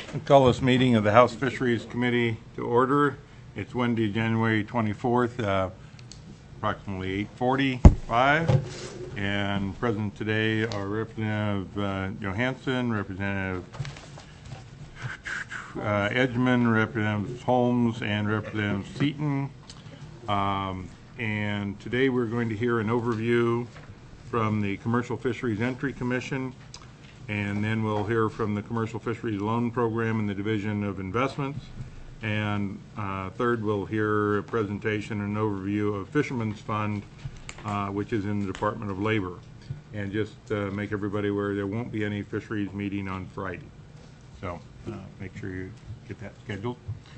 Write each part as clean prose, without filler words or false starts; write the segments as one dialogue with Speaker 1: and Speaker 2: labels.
Speaker 1: Call this meeting of the House Fisheries Committee to order. It's Wednesday, January 24th, approximately 8:45. And present today are Representative Johansson, Representative Edgman, Representative Holmes, and Representative Seaton. And today we're going to hear an overview from the Commercial Fisheries Entry Commission, and then we'll hear from the Commercial Fisheries Loan Program and the Division of Investments. And third, we'll hear a presentation and overview of Fisherman's Fund, which is in the Department of Labor. And just make everybody aware there won't be any fisheries meeting on Friday. So make sure you get that scheduled.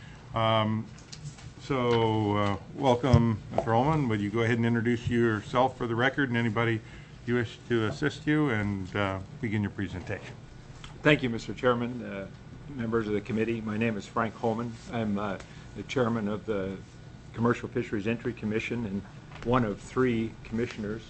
Speaker 1: Welcome, Mr. Ullman. Would you go ahead and introduce yourself for the record and anybody you wish to assist you, and begin your presentation.
Speaker 2: Thank you, Mr. Chairman, members of the committee. My name is Frank Holman. I'm the chairman of the Commercial Fisheries Entry Commission and one of three commissioners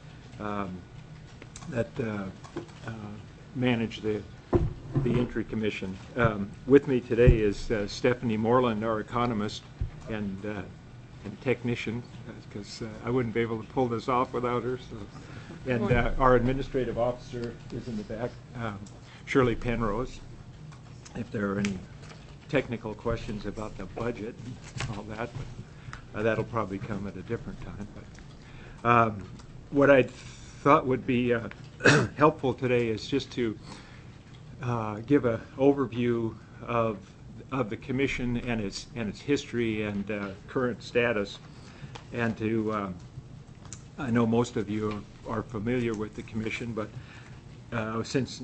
Speaker 2: that manage the Entry Commission. With me today is Stephanie Moreland, our economist and technician, because I wouldn't be able to pull this off without her. So. And our administrative officer is in the back, Shirley Penrose. If there are any technical questions about the budget and all that, that'll probably come at a different time. But what I thought would be helpful today is just to give an overview of the commission and its history and current status, and to I know most of you are familiar with the commission, but since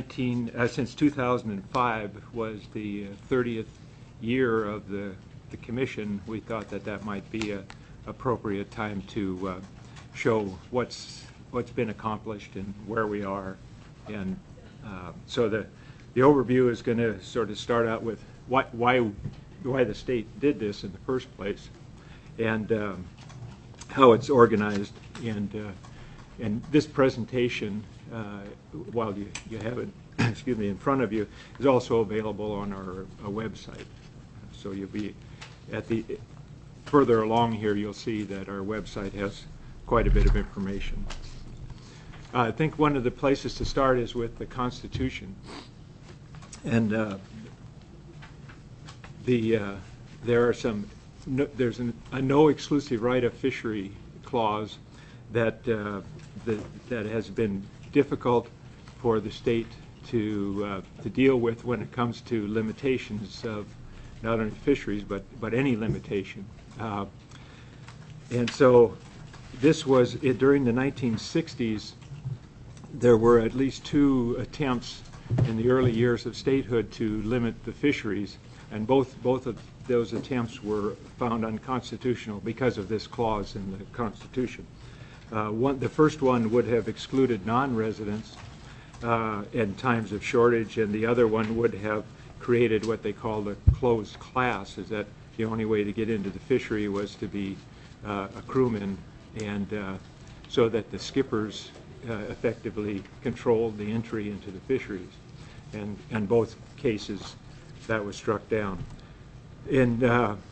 Speaker 2: 2005 was the 30th year of the commission, we thought that might be an appropriate time to show what's been accomplished and where we are. And so the overview is going to sort of start out with why the state did this in the first place, and how it's organized. And this presentation, while you have it excuse me, in front of you, is also available on our website. So you'll be further along here, you'll see that our website has quite a bit of information. I think one of the places to start is with the Constitution. And there's a no exclusive right of fishery clause that has been difficult for the state to deal with when it comes to limitations of not only fisheries but any limitation. And so this was during the 1960s. There were at least two attempts in the early years of statehood to limit the fisheries, and both of those attempts were found unconstitutional because of this clause in the Constitution. The first one would have excluded non-residents in times of shortage, and the other one would have created what they called a closed class, is that the only way to get into the fishery was to be a crewman, and so that the skippers effectively controlled the entry into the fisheries. And in both cases, that was struck down. In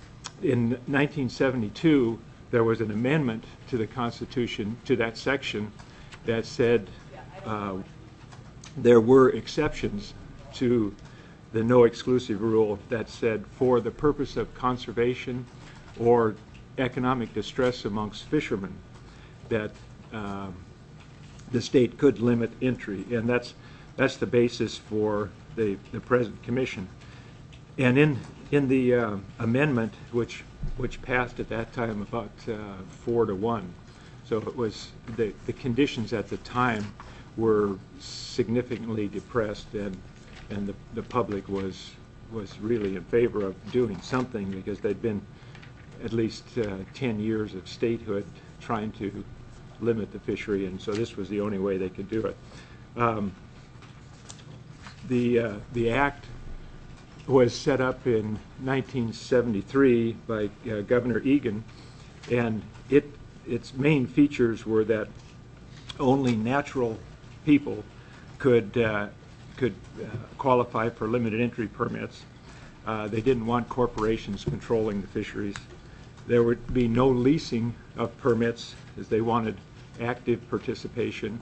Speaker 2: 1972, there was an amendment to the Constitution, to that section, that said there were exceptions to the no exclusive rule, that said for the purpose of conservation or economic distress amongst fishermen, that the state could limit entry, and that's the basis for the present commission. And in the amendment, which passed at that time about 4-1, so it was the conditions at the time were significantly depressed, and the public was really in favor of doing something, because they'd been at least 10 years of statehood trying to limit the fishery, and so this was the only way they could do it. The act was set up in 1973 by Governor Egan, and its main features were that only natural people could could qualify for limited entry permits. They didn't want corporations controlling the fisheries. There would be no leasing of permits, as they wanted active participation.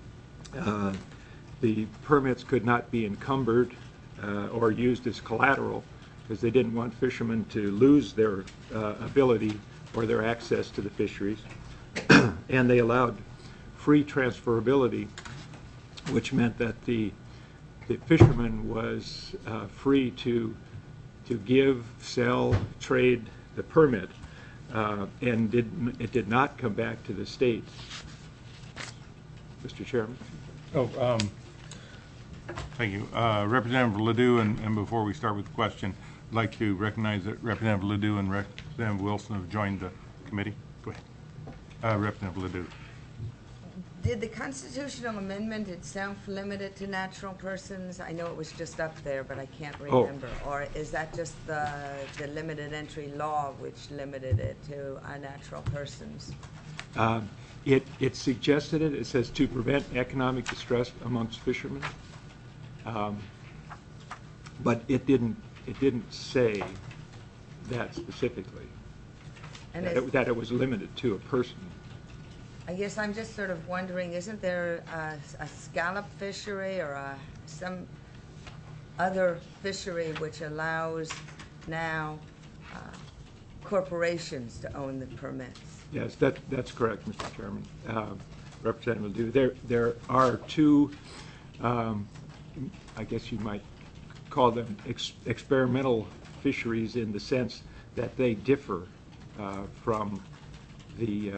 Speaker 2: The permits could not be encumbered or used as collateral, because they didn't want fishermen to lose their ability or their access to the fisheries. And they allowed free transferability, which meant that the fisherman was free to give, sell, trade the permit, and it did not come back to the state. Mr. Chairman?
Speaker 1: Thank you. Representative Ledoux, and before we start with the question, I'd like to recognize that Representative Ledoux and Representative Wilson have joined the committee. Go ahead. Representative Ledoux.
Speaker 3: Did the constitutional amendment itself limit it to natural persons? I know it was just up there, but I can't remember. Or is that just the limited entry law which limited it to natural persons?
Speaker 2: It suggested it. It says to prevent economic distress amongst fishermen, but it didn't say that specifically. And that it was limited to a person.
Speaker 3: I guess I'm just sort of wondering, isn't there a scallop fishery or some other fishery which allows now corporations to own the permits?
Speaker 2: Yes, that's correct, Mr. Chairman. Representative Ledoux, there are two, I guess you might call them experimental fisheries, in the sense that they differ from the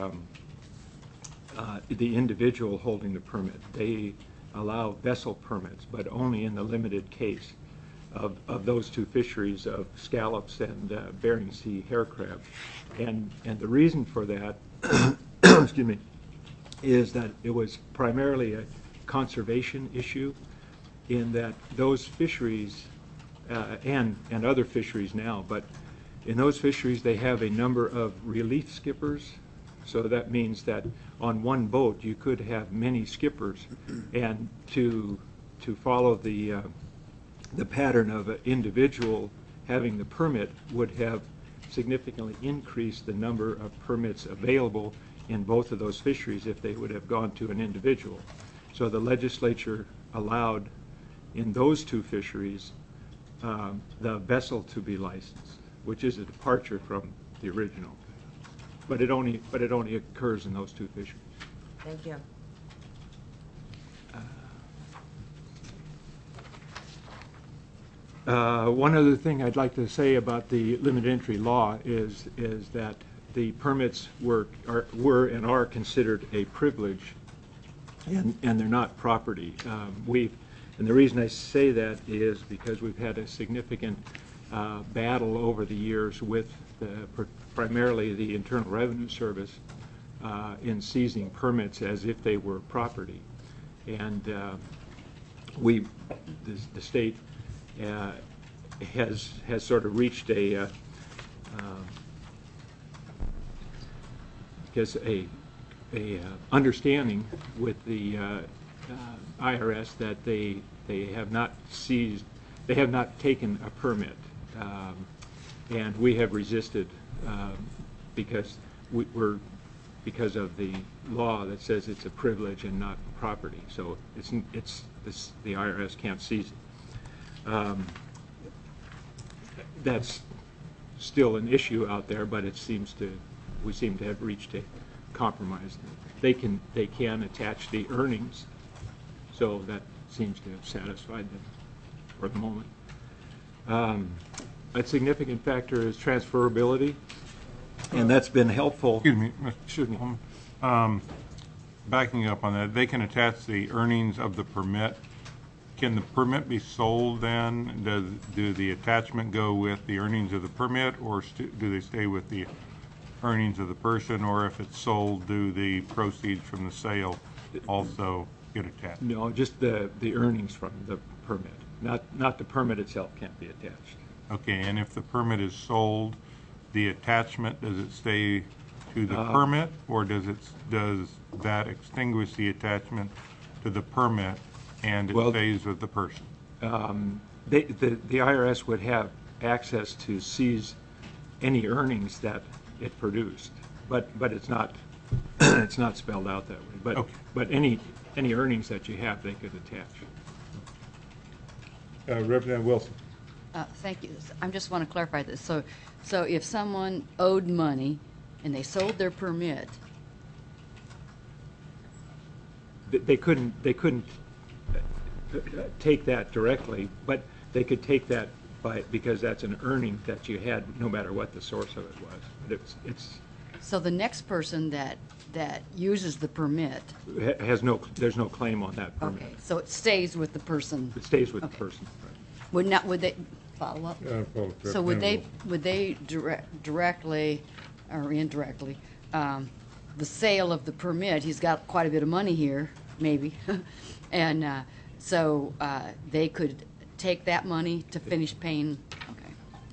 Speaker 2: individual holding the permit. They allow vessel permits, but only in the limited case of those two fisheries of scallops and Bering Sea hair crab. And the reason for that, excuse me, is that it was primarily a conservation issue, in that those fisheries and other fisheries now, but in those fisheries they have a number of relief skippers. So that means that on one boat you could have many skippers, and to follow the pattern of an individual having the permit would have significantly increased the number of permits available in both of those fisheries if they would have gone to an individual. So the legislature allowed in those two fisheries the vessel to be licensed, which is a departure from the original. But it only occurs in those two fisheries.
Speaker 3: Thank you.
Speaker 2: One other thing I'd like to say about the limited entry law is that the permits were and are considered a privilege, and they're not property. And the reason I say that is because we've had a significant battle over the years with primarily the Internal Revenue Service in seizing permits as if they were property. And the state has sort of reached a understanding with the IRS that they have not taken a permit, and we have resisted because of the law that says it's a privilege and not property. So the IRS can't seize it. That's still an issue out there, but we seem to have reached a compromise. They can attach the earnings, so that seems to have satisfied them for the moment. A significant factor is transferability, and that's been helpful.
Speaker 1: Excuse me, Mr. Holman. Backing up on that, they can attach the earnings of the permit. Can the permit be sold then? Do the attachment go with the earnings of the permit, or do they stay with the earnings of the person? Or if it's sold, do the proceeds from the sale also get attached?
Speaker 2: No, just the earnings from the permit. Not the permit itself can't be attached.
Speaker 1: Okay, and if the permit is sold, the attachment, does it stay to the permit, or does that extinguish the attachment to the permit, and it
Speaker 2: Well-
Speaker 1: stays with the person.
Speaker 2: The IRS would have access to seize any earnings that it produced, but it's not it's not spelled out that way. But
Speaker 1: Okay.
Speaker 2: but any earnings that you have, they could attach.
Speaker 1: Representative Wilson.
Speaker 4: Thank you. I just want to clarify this. So if someone owed money and they sold their permit,
Speaker 2: They couldn't take that directly, but they could take that because that's an earning that you had, no matter what the source of it was. But
Speaker 4: so the next person that uses the permit,
Speaker 2: there's no claim on that permit.
Speaker 4: okay, so it stays with the person.
Speaker 2: It stays with the
Speaker 4: Okay.
Speaker 2: person. Right.
Speaker 4: Would they follow up? So would they directly or indirectly, the sale of the permit, he's got quite a bit of money here, maybe, and so they could take that money to finish paying, okay.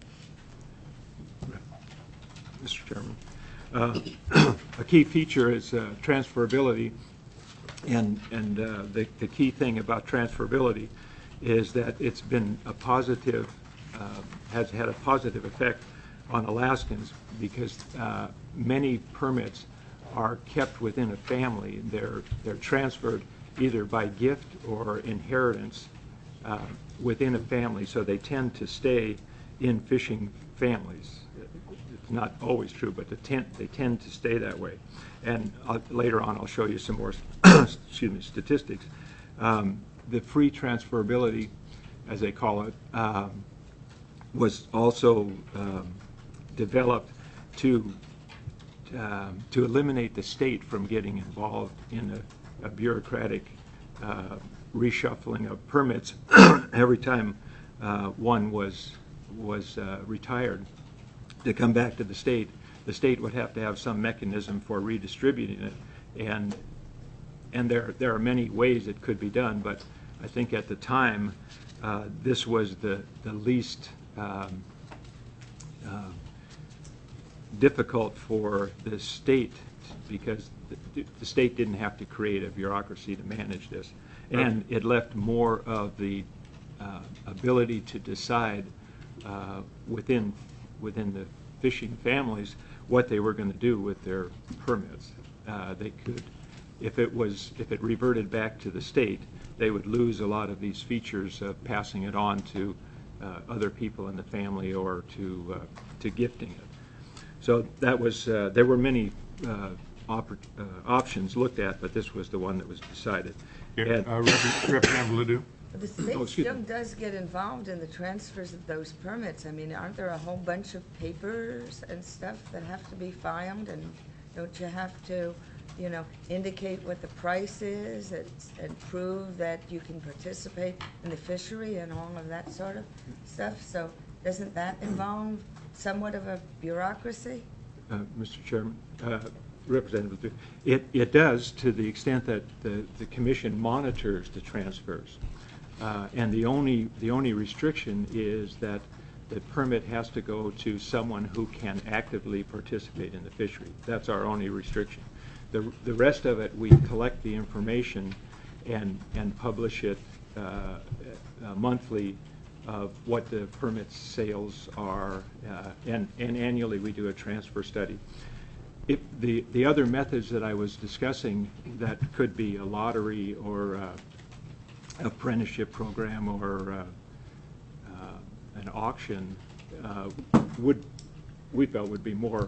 Speaker 2: Mr. Chairman. A key feature is transferability, and the key thing about transferability is that it's been a positive, has had a positive effect on Alaskans because many permits are kept within a family. They're transferred either by gift or inheritance within a family, so they tend to stay in fishing families. It's not always true, but they tend to stay that way. And later on, I'll show you some more excuse me, statistics. The free transferability, as they call it, was also developed to eliminate the state from getting involved in a bureaucratic reshuffling of permits every time one was retired. To come back to the state would have to have some mechanism for redistributing it, and there are many ways it could be done, but I think at the time this was the least difficult for the state because the state didn't have to create a bureaucracy to manage this, and it left more of the ability to decide within the fishing families what they were going to do with their permits. They could, if it reverted back to the state, they would lose a lot of these features of passing it on to other people in the family or to gifting it. So that was there were many options looked at, but this was the one that was decided.
Speaker 1: Representative Ledoux.
Speaker 3: The state
Speaker 2: excuse me.
Speaker 3: still does get involved in the transfers of those permits. I mean, aren't there a whole bunch of papers and stuff that have to be filed? And don't you have to, indicate what the price is and prove that you can participate in the fishery and all of that sort of stuff? So doesn't that involve somewhat of a bureaucracy?
Speaker 2: Mr. Chairman, Representative Ledoux, it does to the extent that the commission monitors the transfers. And the only restriction is that the permit has to go to someone who can actively participate in the fishery. That's our only restriction. The rest of it, we collect the information and publish it monthly of what the permit sales are, and annually we do a transfer study. The other methods that I was discussing that could be a lottery or apprenticeship program or an auction we felt would be more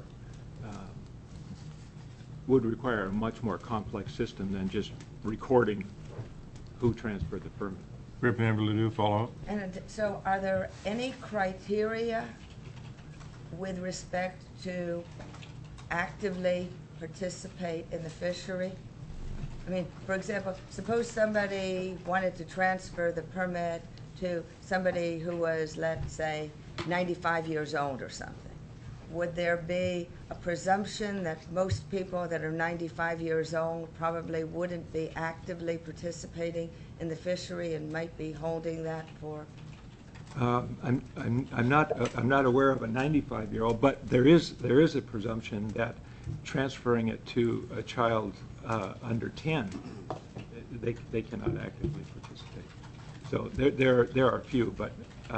Speaker 2: would require a much more complex system than just recording who transferred the permit.
Speaker 1: Representative Ledoux, follow up.
Speaker 3: And so are there any criteria with respect to actively participate in the fishery? I mean, for example, suppose somebody wanted to transfer the permit to somebody who was, let's say, 95 years old or something. Would there be a presumption that most people that are 95 years old probably wouldn't be actively participating in the fishery and might be holding that for?
Speaker 2: I'm not aware of a 95-year-old, but there is a presumption that transferring it to a child under 10 they cannot actively participate. So there are a few, but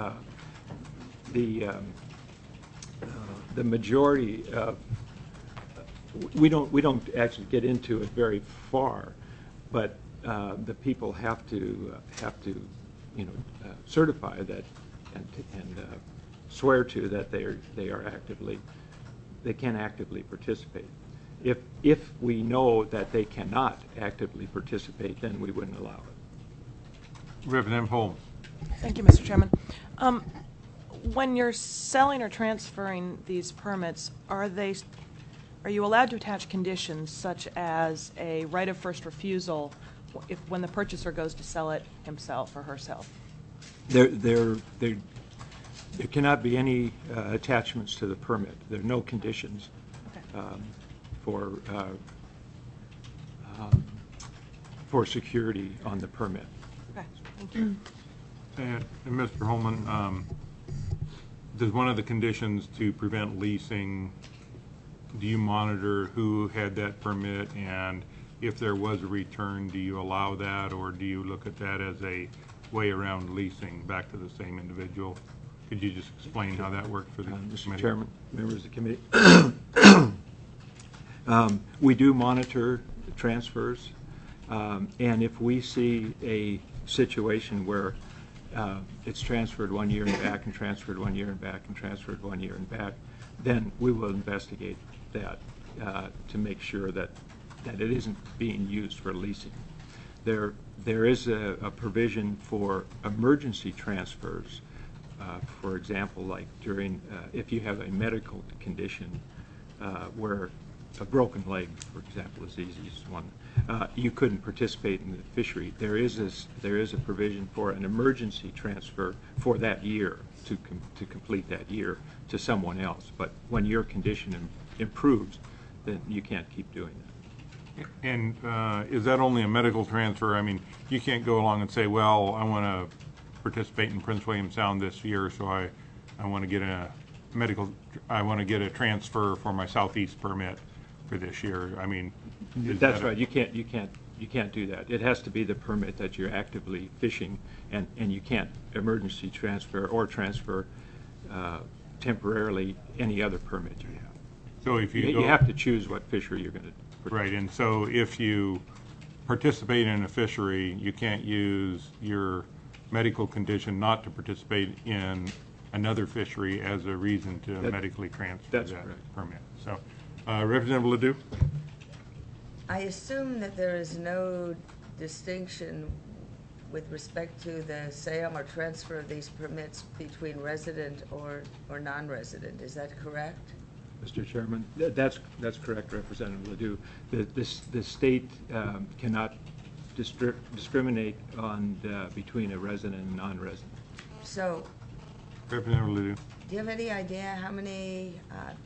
Speaker 2: the majority of we don't actually get into it very far, but the people have to certify that and swear to that they can actively participate. If we know that they cannot actively participate, then we wouldn't allow it.
Speaker 1: Representative Holmes.
Speaker 5: Thank you, Mr. Chairman. When you're selling or transferring these permits, are you allowed to attach conditions such as a right of first refusal when the purchaser goes to sell it himself or herself?
Speaker 2: There cannot be any attachments to the permit. There are no conditions for security on the permit.
Speaker 5: Okay, thank you.
Speaker 1: And Mr. Holman, does one of the conditions to prevent leasing, do you monitor who had that permit, and if there was a return, do you allow that, or do you look at that as a way around leasing back to the same individual? Could you just explain how that worked for the
Speaker 2: Mr.
Speaker 1: committee?
Speaker 2: Chairman, members of the committee, we do monitor transfers, and if we see a situation where it's transferred 1 year and back and transferred 1 year and back and transferred 1 year and back, then we will investigate that to make sure that it isn't being used for leasing. There is a provision for emergency transfers. For example, like during, if you have a medical condition where a broken leg, for example, is the easiest one, you couldn't participate in the fishery. There is a provision for an emergency transfer for that year to complete that year to someone else. But when your condition improves, then you can't keep doing that.
Speaker 1: And is that only a medical transfer? I mean, you can't go along and say, well, I want to participate in Prince William Sound this year, so I want to get I want to get a transfer for my Southeast permit for this year. I mean,
Speaker 2: that's right. You can't do that. It has to be the permit that you're actively fishing, and you can't emergency transfer or transfer temporarily any other permit you have.
Speaker 1: So if
Speaker 2: you have to choose what fishery you're going to participate.
Speaker 1: Right, and so if you participate in a fishery, you can't use your medical condition not to participate in another fishery as a reason to medically transfer that permit. So, Representative Ledoux?
Speaker 3: I assume that there is no distinction with respect to the sale or transfer of these permits between resident or non-resident. Is that correct?
Speaker 2: Mr. Chairman, that's correct, Representative Ledoux. The state cannot discriminate on between a resident and non-resident.
Speaker 3: So,
Speaker 1: Representative Ledoux.
Speaker 3: Do you have any idea how many,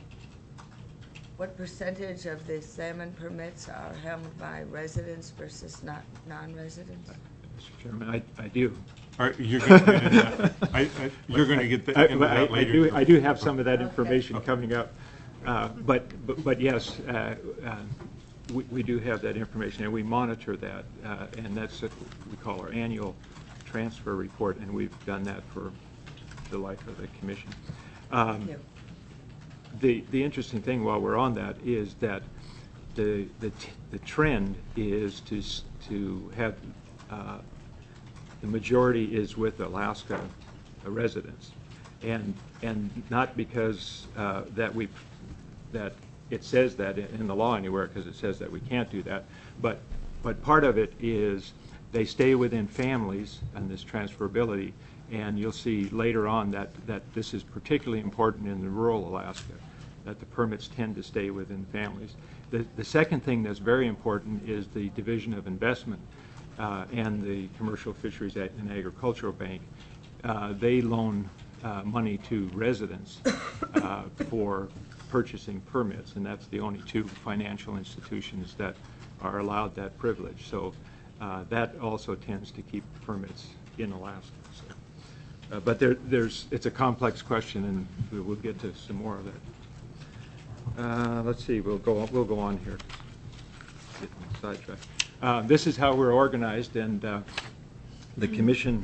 Speaker 3: what percentage of the salmon permits are held by residents versus non-residents?
Speaker 2: Mr. Chairman, I do.
Speaker 1: You're going to get into that. You're going to get into that later.
Speaker 2: I do have some of that information coming up. But yes, we do have that information, and we monitor that, and that's what we call our annual transfer report, and we've done that for the life of the commission. The interesting thing while we're on that is that the trend is to have the majority is with Alaska residents, and not because that it says that in the law anywhere, because it says that we can't do that, but part of it is they stay within families and this transferability, and you'll see later on that this is particularly important in the rural Alaska, that the permits tend to stay within families. The second thing that's very important is the Division of Investment and the Commercial Fisheries and Agricultural Bank. They loan money to residents for purchasing permits, and that's the only two financial institutions that are allowed that privilege. So that also tends to keep permits in Alaska. So, but it's a complex question, and we'll get to some more of that. Let's see. We'll go on here. Get sidetracked. This is how we're organized, and the commission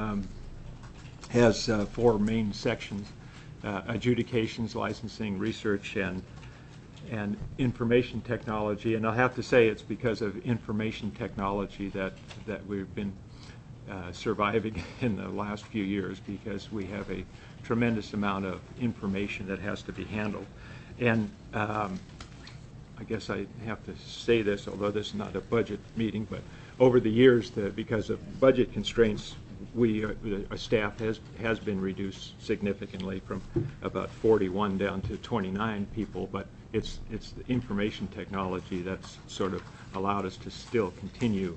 Speaker 2: has 4 main sections: adjudications, licensing, research, and information technology. And I'll have to say it's because of information technology that we've been surviving in the last few years, because we have a tremendous amount of information that has to be handled. And I guess I have to say this, although this is not a budget meeting, but over the years, because of budget constraints, our staff has been reduced significantly from about 41 down to 29 people, but it's the information technology that's sort of allowed us to still continue.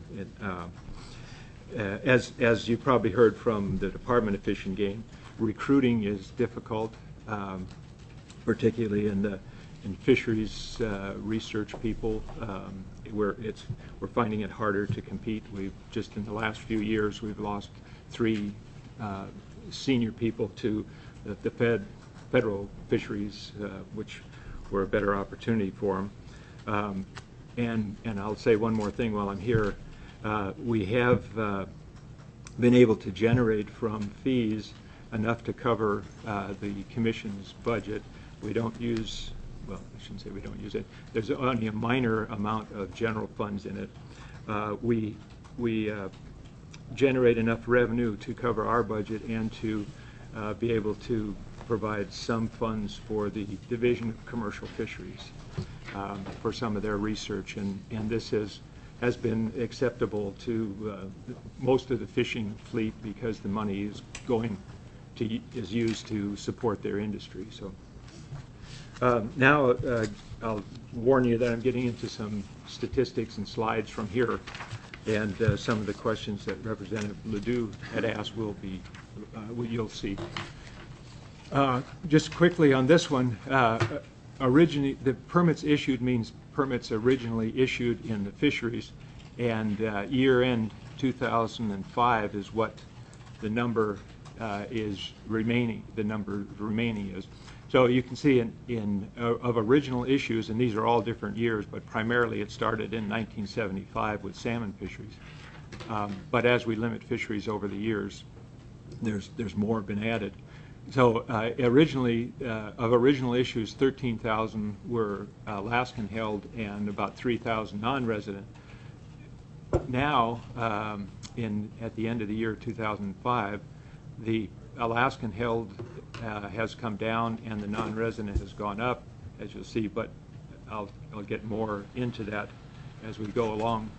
Speaker 2: As you probably heard from the Department of Fish and Game, recruiting is difficult, particularly in fisheries research people. We're finding it harder to compete. We've just in the last few years we've lost 3 senior people to the federal fisheries, which were a better opportunity for them. And I'll say one more thing while I'm here. We have been able to generate from fees enough to cover the commission's budget. We don't use, well, I shouldn't say we don't use it. There's only a minor amount of general funds in it. We generate enough revenue to cover our budget and to be able to provide some funds for the Division of Commercial Fisheries for some of their research, and this has been acceptable to most of the fishing fleet, because the money is used to support their industry. So now I'll warn you that I'm getting into some statistics and slides from here, and some of the questions that Representative Ledoux had asked you'll see. Just quickly on this one, originally the permits issued means permits originally issued in the fisheries, and year-end 2005 is what the number is remaining. The number remaining is. So you can see of original issues, and these are all different years, but primarily it started in 1975 with salmon fisheries. But as we limit fisheries over the years, there's more been added. So originally, of original issues, 13,000 were Alaskan held and about 3,000 non-resident. Now, at the end of the year 2005, the Alaskan held has come down and the non-resident has gone up, as you'll see, but I'll get more into that as we go along.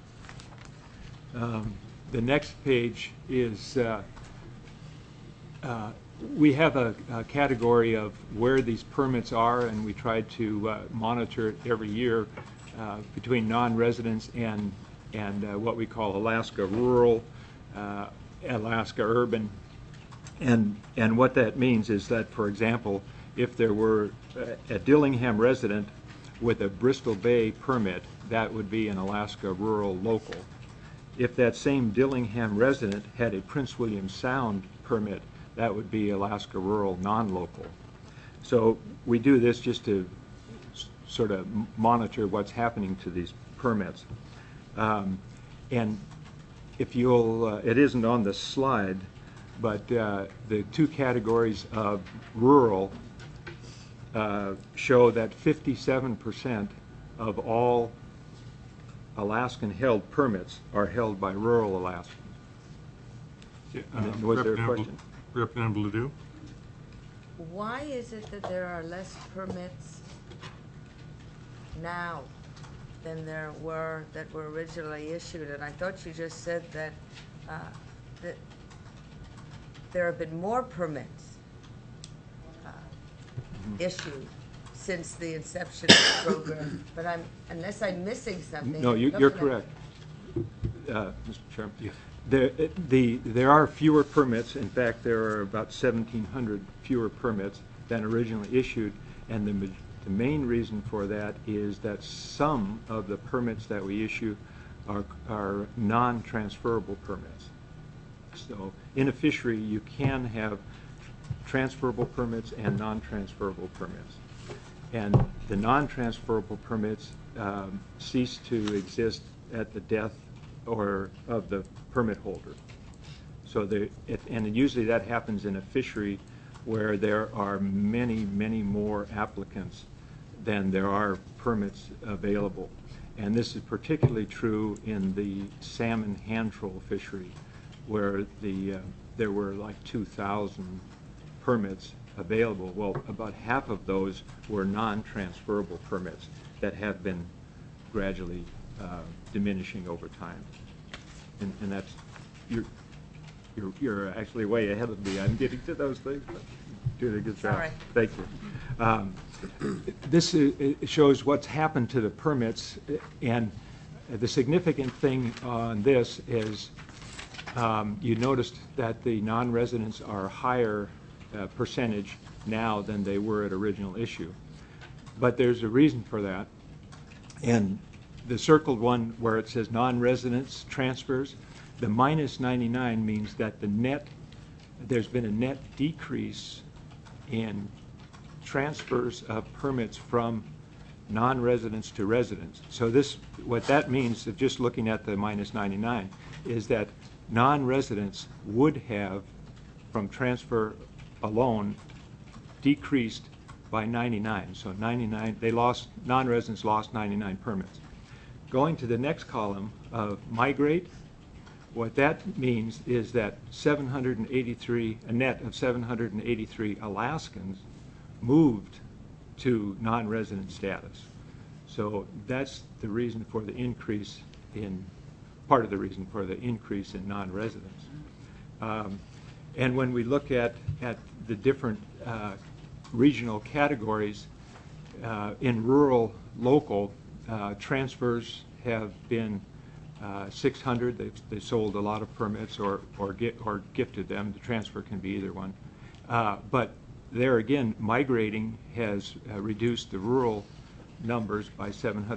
Speaker 2: The next page is we have a category of where these permits are, and we try to monitor it every year between non-residents and what we call Alaska rural, Alaska urban. And what that means is that, for example, if there were a Dillingham resident with a Bristol Bay permit, that would be an Alaska rural local. If that same Dillingham resident had a Prince William Sound permit, that would be Alaska rural non-local. So we do this just to sort of monitor what's happening to these permits. And if you'll, it isn't on the slide, but the 2 categories of rural show that 57% of all Alaskan-held permits are held by rural Alaskans. Was there a question?
Speaker 1: Representative Ledoux?
Speaker 3: Why is it that there are less permits now than there were that were originally issued? And I thought you just said that there have been more permits issued since the inception of the program. But unless I'm missing something.
Speaker 2: No, you're correct, Mr. Chairman. Yes. There are fewer permits. In fact, there are about 1,700 fewer permits than originally issued, and the main reason for that is that some of the permits that we issue are non-transferable permits. So in a fishery, you can have transferable permits and non-transferable permits. And the non-transferable permits cease to exist at the death or of the permit holder. So and usually that happens in a fishery where there are many, many more applicants than there are permits available. And this is particularly true in the salmon hand troll fishery, where there were like 2,000 permits available. Well, about half of those were non-transferable permits that have been gradually diminishing over time. And that's, you're actually way ahead of me. I'm getting to those things, but doing a good job.
Speaker 3: Sorry.
Speaker 2: Thank you. This it shows what's happened to the permits, and the significant thing on this is you noticed that the non-residents are a higher percentage now than they were at original issue. But there's a reason for that. And the circled one where it says non-residents transfers, the minus 99 means that there's been a net decrease in transfers of permits from non-residents to residents. So what that means, just looking at the minus 99, is that non-residents would have, from transfer alone, decreased by 99. So 99, non-residents lost 99 permits. Going to the next column of migrate, what that means is that a net of 783 Alaskans moved to non-resident status. So that's the reason for the increase part of the reason for the increase in non-residents. And when we look at the different regional categories, in rural, local, transfers have been 600. They sold a lot of permits or gifted them. The transfer can be either one. But there again, migrating has reduced the rural numbers by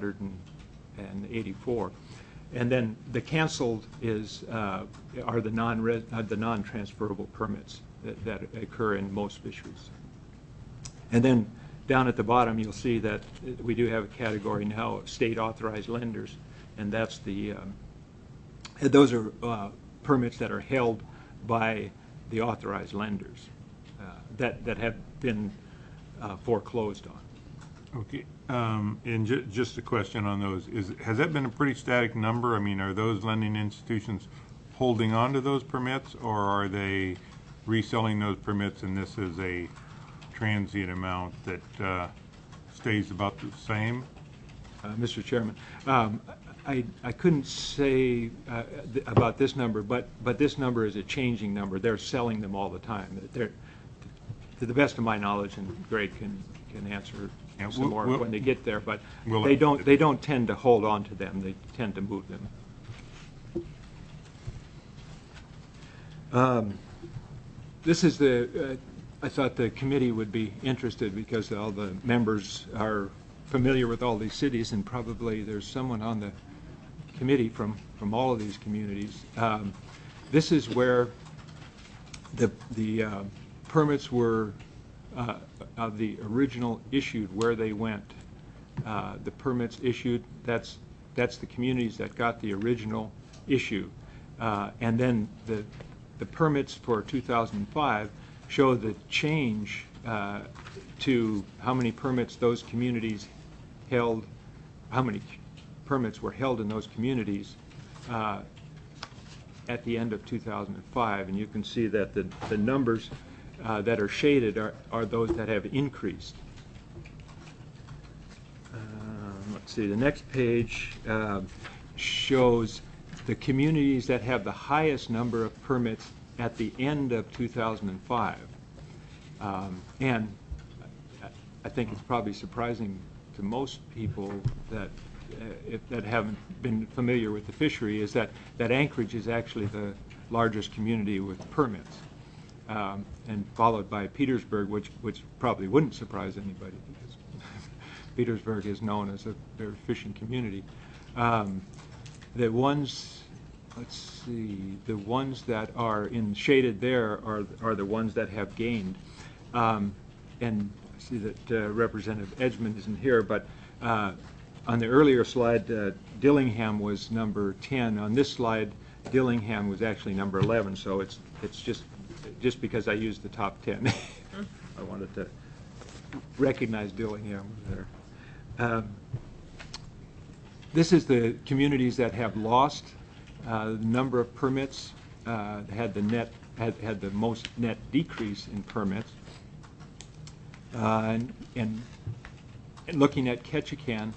Speaker 2: 784. And then the canceled are the non-transferable permits that occur in most fisheries. And then down at the bottom, you'll see that we do have a category now of state authorized lenders, and that's those are permits that are held by the authorized lenders that have been foreclosed on.
Speaker 1: Okay, and just a question on those. Has that been a pretty static number? I mean, are those lending institutions holding on to those permits, or are they reselling those permits and this is a transient amount that stays about the same?
Speaker 2: Mr. Chairman, I couldn't say about this number, but this number is a changing number. They're selling them all the time. They're, to the best of my knowledge, and Greg can answer some more when they get there, but they don't tend to hold on to them. They tend to move them. This is I thought the committee would be interested because all the members are familiar with all these cities, and probably there's someone on the committee from all of these communities. This is where the permits were of the original issued, where they went. The permits issued, that's the communities that got the original issue. And then the permits for 2005 show the change to how many permits those communities held, how many permits were held in those communities at the end of 2005. And you can see that the numbers that are shaded are those that have increased. Let's see, the next page shows the communities that have the highest number of permits at the end of 2005. And I think it's probably surprising to most people that that haven't been familiar with the fishery is that Anchorage is actually the largest community with permits, and followed by Petersburg, which probably wouldn't surprise anybody because Petersburg is known as a very fishing community. The ones, let's see, the ones that are shaded there are the ones that have gained. And I see that Representative Edgman isn't here, but On the earlier slide, Dillingham was number 10. On this slide, Dillingham was actually number 11, so it's just because I used the top 10. I wanted to recognize Dillingham there. This is the communities that have lost the number of permits, had the most net decrease in permits. And looking at Ketchikan,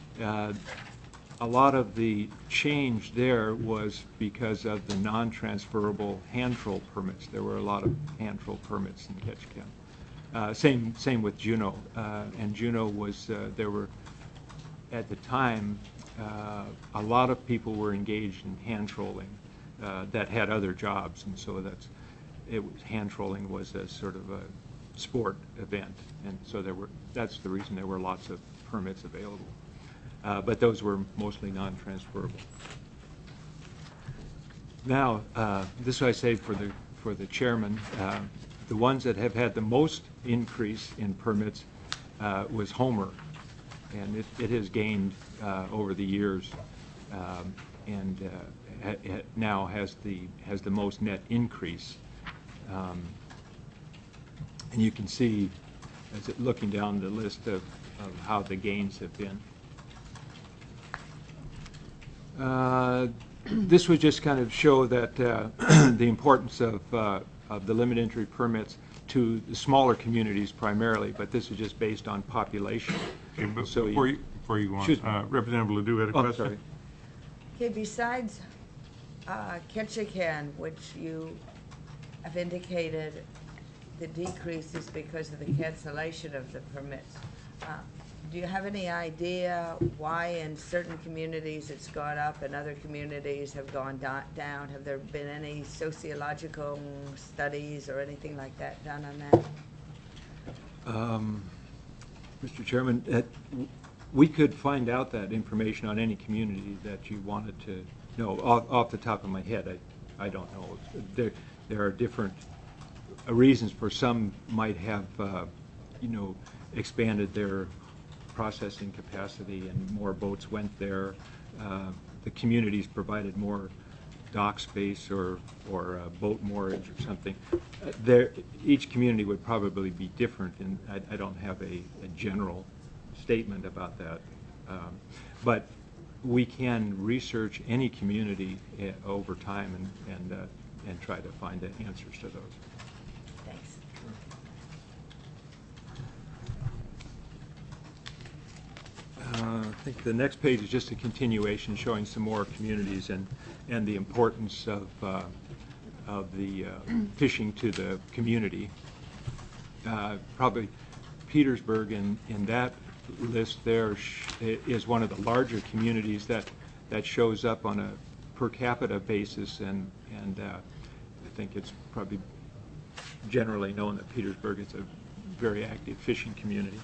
Speaker 2: a lot of the change there was because of the non-transferable hand-roll permits. There were a lot of hand-roll permits in Ketchikan. Same with Juneau. And Juneau was, there were, at the time, a lot of people were engaged in hand-trolling that had other jobs, and so hand-trolling was a sort of a sport event, and so that's the reason there were lots of permits available. But those were mostly non-transferable. Now, this I say for the chairman, the ones that have had the most increase in permits was Homer, and it has gained over the years, and now has the most net increase. And you can see, looking down the list of how the gains have been. This would just kind of show that the importance of the limited entry permits to the smaller communities primarily, but this is just based on population.
Speaker 1: Okay, but
Speaker 2: So
Speaker 1: before you go on, Representative Ledoux had a question.
Speaker 2: Sorry.
Speaker 3: Okay, besides Ketchikan, which you have indicated the decrease is because of the cancellation of the permits, do you have any idea why in certain communities it's gone up and other communities have gone down? Have there been any sociological studies or anything like that done on that?
Speaker 2: Mr. Chairman, we could find out that information on any community that you wanted to know. Off the top of my head, I don't know. There are different reasons for some might have, expanded their processing capacity and more boats went there. The communities provided more dock space or boat moorage or something. Each community would probably be different, and I don't have a general statement about that. But we can research any community over time and try to find the answers to those.
Speaker 3: Thanks.
Speaker 2: I think the next page is just a continuation showing some more communities and the importance of the fishing to the community. Probably Petersburg in that list there is one of the larger communities that shows up on a per capita basis, and I think it's probably generally known that Petersburg is a very active fishing community.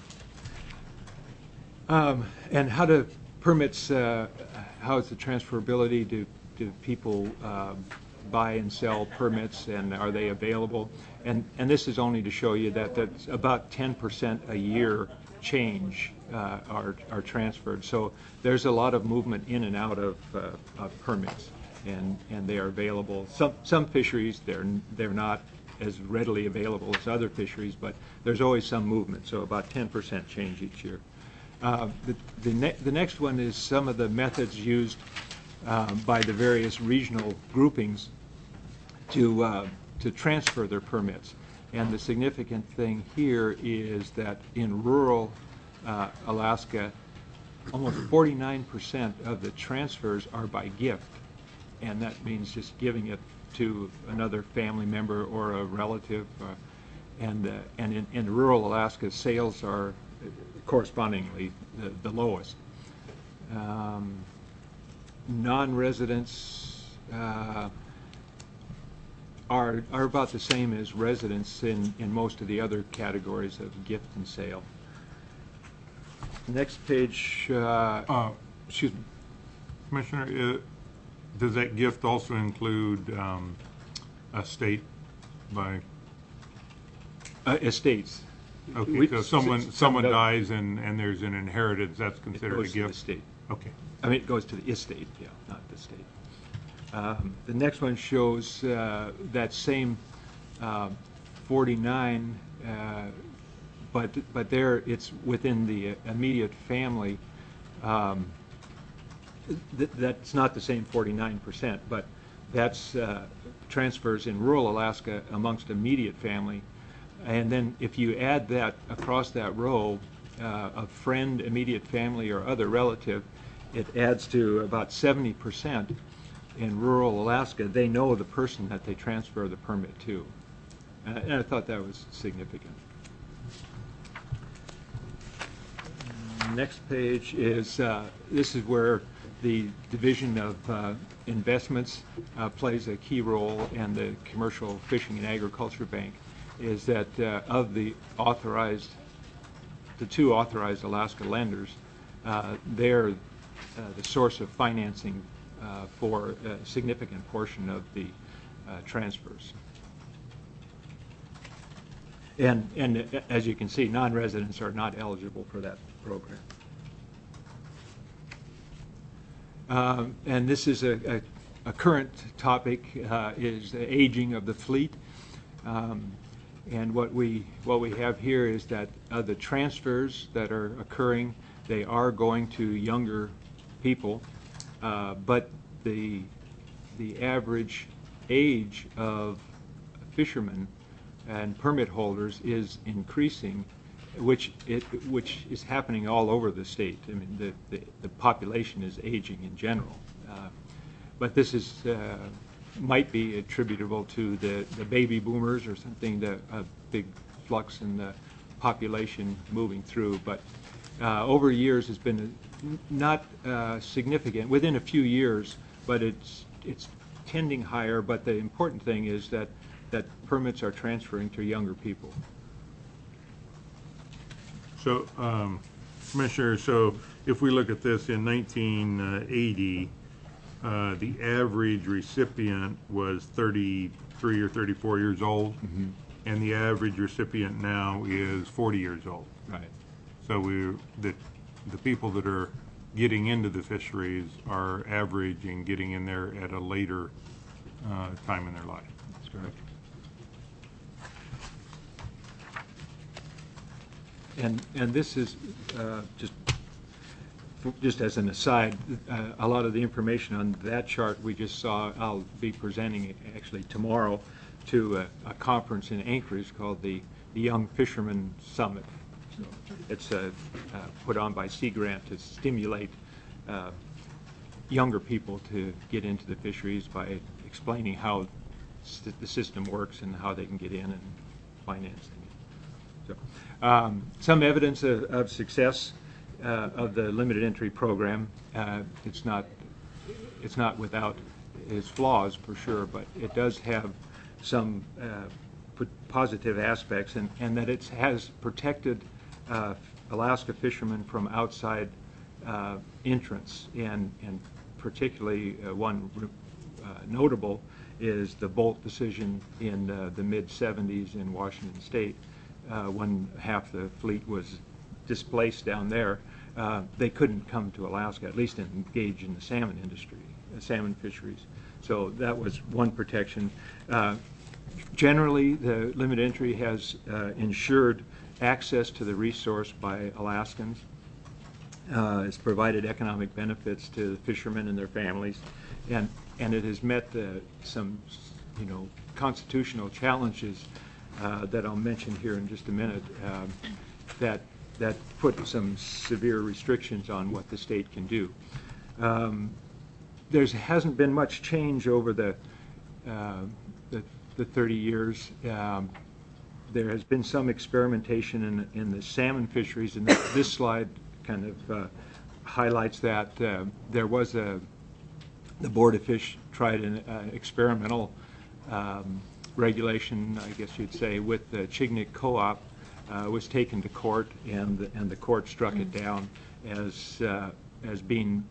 Speaker 2: And how do permits, how is the transferability? Do people buy and sell permits, and are they available? And this is only to show you that that's about 10% a year change are transferred. So there's a lot of movement in and out of permits, and they are available. Some fisheries, they're not as readily available as other fisheries, but there's always some movement, so about 10% change each year. The next one is some of the methods used by the various regional groupings to transfer their permits. And the significant thing here is that in rural Alaska, almost 49% of the transfers are by gift, and that means just giving it to another family member or a relative. And in rural Alaska, sales are correspondingly the lowest. Non-residents are about the same as residents in most of the other categories of gift and sale. Next page.
Speaker 1: Excuse me, Commissioner, does that gift also include estate by?
Speaker 2: Estates.
Speaker 1: Okay, so someone
Speaker 2: some of-
Speaker 1: dies and there's an inheritance, that's
Speaker 2: It
Speaker 1: considered a
Speaker 2: goes to the
Speaker 1: gift?
Speaker 2: state.
Speaker 1: Okay.
Speaker 2: I mean, it goes to the estate, yeah, not the state. The next one shows that same 49, but there it's within the immediate family. That's not the same 49%, but that's transfers in rural Alaska amongst immediate family. And then if you add that across that row, a friend, immediate family, or other relative, it adds to about 70% in rural Alaska. They know the person that they transfer the permit to. And I thought that was significant. Next page is, this is where the Division of Investments plays a key role, and the Commercial Fishing and Agriculture Bank is that of the two authorized Alaska lenders, they're the source of financing for a significant portion of the transfers. And as you can see, non-residents are not eligible for that program. And this is a current topic, is the aging of the fleet. And what we have here is that the transfers that are occurring, they are going to younger people, but the average age of fishermen and permit holders is increasing, which is happening all over the state. I mean, the population is aging in general, but this is might be attributable to the baby boomers or something, a big flux in the population moving through. But over years, it's been not significant within a few years, but it's tending higher. But the important thing is that permits are transferring to younger people.
Speaker 1: So, Commissioner, so if we look at this in 1980, the average recipient was 33 or 34 years old, and the average recipient now is 40 years old.
Speaker 2: Right.
Speaker 1: So the people that are getting into the fisheries are average and getting in there at a later time in their life.
Speaker 2: That's correct. And this is just as an aside, a lot of the information on that chart we just saw, I'll be presenting actually tomorrow to a conference in Anchorage called the Young Fisherman Summit. So it's put on by Sea Grant to stimulate younger people to get into the fisheries by explaining how the system works and how they can get in and finance things. So, some evidence of success of the limited entry program. It's not without its flaws for sure, but it does have some positive aspects, and that it has protected Alaska fishermen from outside entrants, and particularly one notable is the Bolt decision in the mid-'70s in Washington State, when half the fleet was displaced down there. They couldn't come to Alaska, at least engage in the salmon industry, salmon fisheries. So that was one protection. Generally, the limited entry has ensured access to the resource by Alaskans. It's provided economic benefits to the fishermen and their families, and it has met some, constitutional challenges that I'll mention here in just a minute, that put some severe restrictions on what the state can do. There hasn't been much change over the 30 years. There has been some experimentation in the salmon fisheries, and this slide kind of highlights that. There was the Board of Fish tried an experimental regulation, I guess you'd say, with the Chignik Co-op, was taken to court, and the court struck it down as being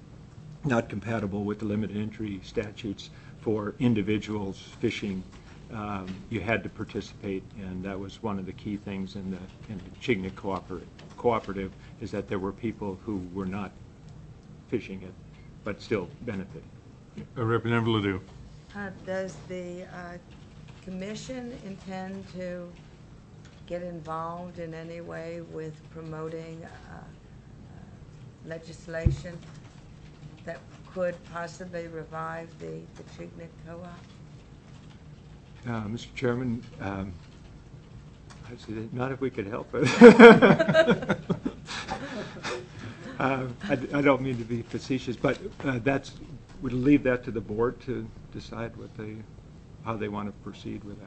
Speaker 2: not compatible with the limited entry statutes for individuals fishing you had to participate, and that was one of the key things in the Chignik Cooperative, is that there were people who were not fishing it, but still benefited.
Speaker 1: Representative Ledoux.
Speaker 3: Does the commission intend to get involved in any way with promoting legislation that could possibly revive the Chignik Co-op?
Speaker 2: Mr. Chairman, I say not if we could help it. I don't mean to be facetious, but we'll leave that to the board to decide how they want to proceed with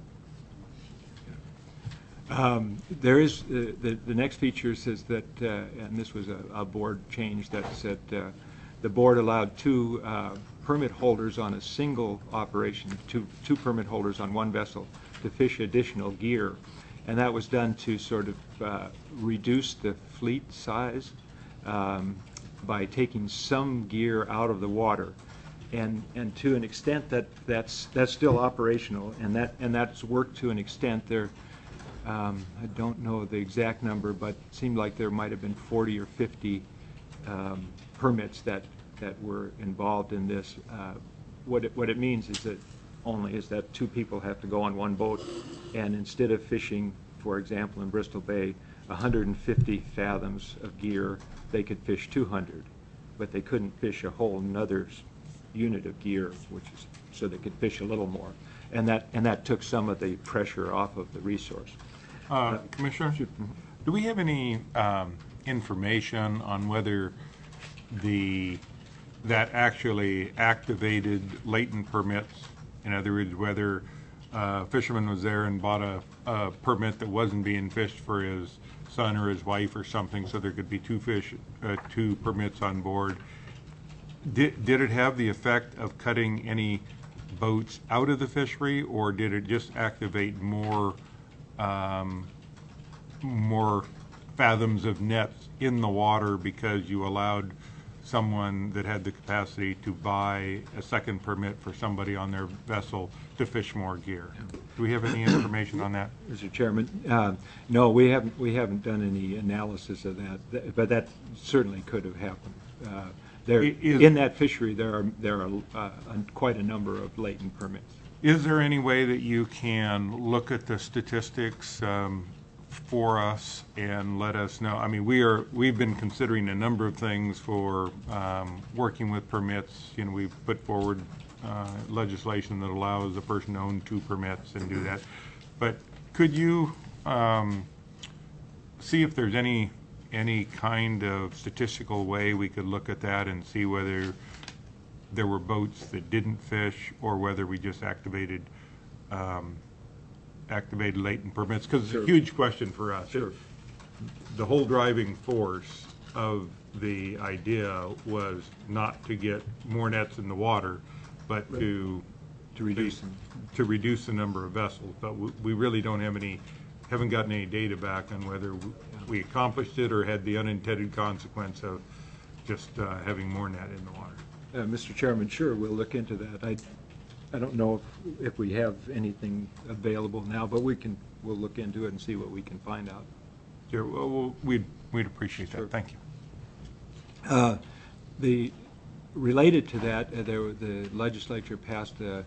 Speaker 2: that. There is the next feature says that, and this was a board change that said the board allowed two permit holders on a single operation, two permit holders on one vessel, to fish additional gear, and that was done to sort of reduce the fleet size by taking some gear out of the water, and to an extent that's still operational, and that's worked to an extent. There, I don't know the exact number, but it seemed like there might have been 40 or 50 permits that were involved in this. What it means is that two people have to go on one boat, and instead of fishing, for example, in Bristol Bay, 150 fathoms of gear, they could fish 200, but they couldn't fish a whole another unit of gear, so they could fish a little more, and that took some of the pressure off of the resource.
Speaker 1: Commissioner, do we have any information on whether that actually activated latent permits? In other words, whether a fisherman was there and bought a permit that wasn't being fished for his son or his wife or something, so there could be two permits on board. Did it have the effect of cutting any boats out of the fishery, or did it just activate more fathoms of nets in the water because you allowed someone that had the capacity to buy a second permit for somebody on their vessel to fish more gear? Do we have any information on that?
Speaker 2: Mr. Chairman, no, we haven't done any analysis of that, but that certainly could have happened. In that fishery, there are quite a number of latent permits.
Speaker 1: Is there any way that you can look at the statistics for us and let us know? I mean, we've been considering a number of things for working with permits. You know, we've put forward legislation that allows a person to own two permits and do that. But could you see if there's any kind of statistical way we could look at that and see whether there were boats that didn't fish, or whether we just activated latent permits? Because it's a huge question for us.
Speaker 2: Sure.
Speaker 1: The whole driving force of the idea was not to get more nets in the water, but to reduce the number of vessels. But we really haven't gotten any data back on whether we accomplished it or had the unintended consequence of just having more net in the water.
Speaker 2: Mr. Chairman, sure, we'll look into that. I don't know if we have anything available now, but we'll look into it and see what we can find out.
Speaker 1: Sure. Well, we'd appreciate that.
Speaker 2: Sure.
Speaker 1: Thank you.
Speaker 2: Related to that, the legislature passed a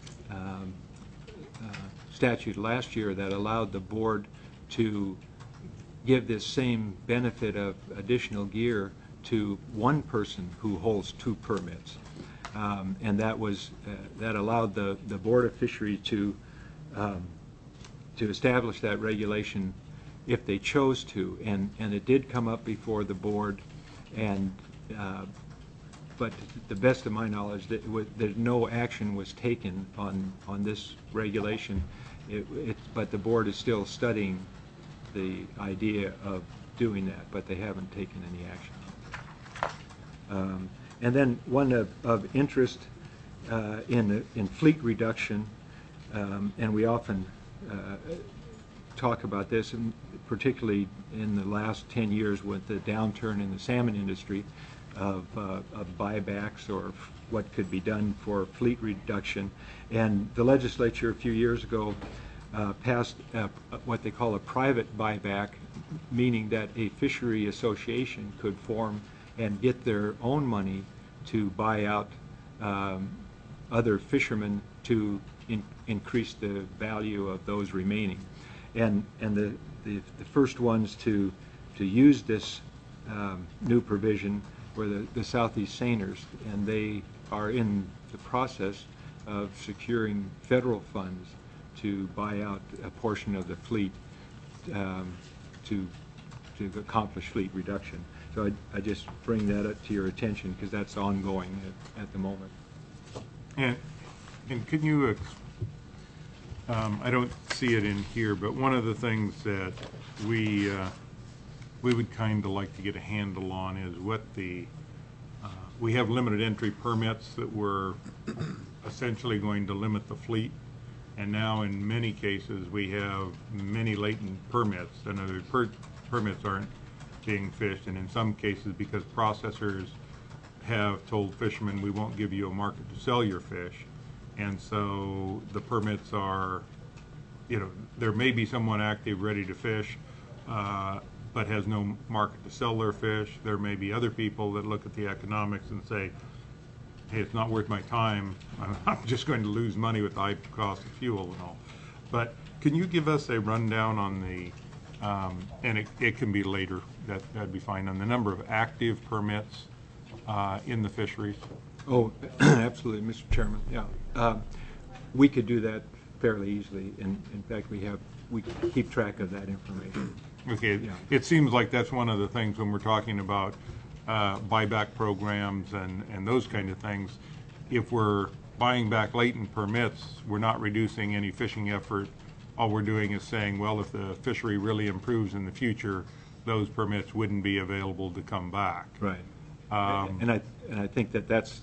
Speaker 2: statute last year that allowed the board to give this same benefit of additional gear to one person who holds two permits, and that allowed the Board of Fisheries to establish that regulation if they chose to, and it did come up before the board, and but to the best of my knowledge, that no action was taken on this regulation. But the board is still studying the idea of doing that, but they haven't taken any action. And then one of interest in fleet reduction, and we often talk about this, and particularly in the last 10 years with the downturn in the salmon industry, of buybacks or what could be done for fleet reduction. And the legislature a few years ago passed what they call a private buyback, meaning that a fishery association could form and get their own money to buy out other fishermen to increase the value of those remaining. And the first ones to use this new provision were the Southeast Seiners, and they are in the process of securing federal funds to buy out a portion of the fleet to accomplish fleet reduction. So I just bring that up to your attention because that's ongoing at the moment.
Speaker 1: And can you, I don't see it in here, but one of the things that we would kind of like to get a handle on is what we have limited entry permits that were essentially going to limit the fleet. And now in many cases, we have many latent permits, and the permits aren't being fished. And in some cases, because processors have told fishermen, we won't give you a market to sell your fish. And so the permits are, there may be someone active, ready to fish, but has no market to sell their fish. There may be other people that look at the economics and say, hey, it's not worth my time. I'm just going to lose money with the high cost of fuel and all. But can you give us a rundown on the, and it can be later, that'd be fine, on the number of active permits in the fisheries?
Speaker 2: Oh, absolutely, Mr. Chairman. Yeah, we could do that fairly easily. In fact, we keep track of that information.
Speaker 1: Okay, yeah. It seems like that's one of the things when we're talking about buyback programs and those kind of things. If we're buying back latent permits, we're not reducing any fishing effort. All we're doing is saying, well, if the fishery really improves in the future, those permits wouldn't be available to come back.
Speaker 2: Right. And I think that's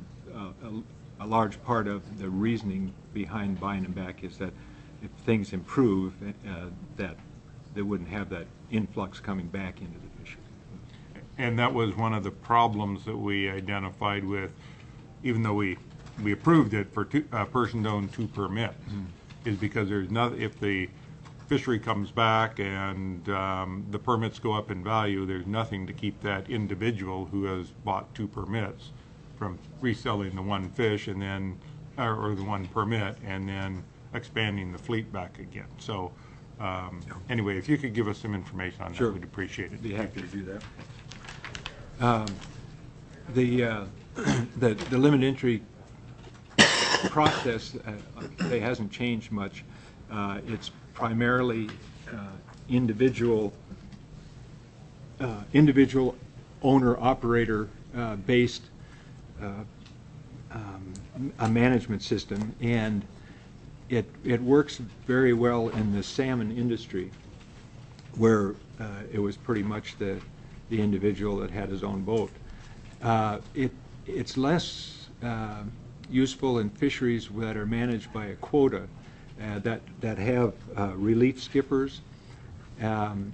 Speaker 2: a large part of the reasoning behind buying them back is that if things improve, that they wouldn't have that influx coming back into the fishery.
Speaker 1: And that was one of the problems that we identified with, even though we approved it for person-owned 2 permits, is because there's not, if the fishery comes back and the permits go up in value, there's nothing to keep that individual who has bought 2 permits from reselling the 1 fish and then, or the 1 permit, and then expanding the fleet back again. So anyway, if you could give us some information on
Speaker 2: Sure.
Speaker 1: that, we'd appreciate it.
Speaker 2: Be happy to do that. The limited entry process it hasn't changed much. It's primarily individual owner-operator based a management system, and it works very well in the salmon industry, where it was pretty much the individual that had his own boat. It's less useful in fisheries that are managed by a quota that have relief skippers, and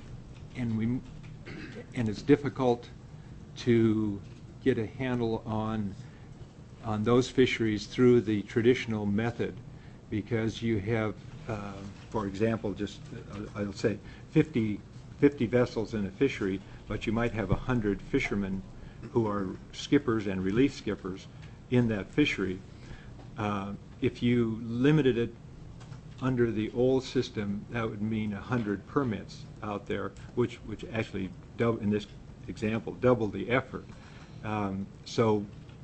Speaker 2: it's difficult to get a handle on those fisheries through the traditional method, because you have, for example, just I'll say 50 vessels in a fishery, but you might have 100 fishermen who are skippers and relief skippers in that fishery. If you limited it under the old system, that would mean 100 permits out there, which actually, in this example, double the effort. So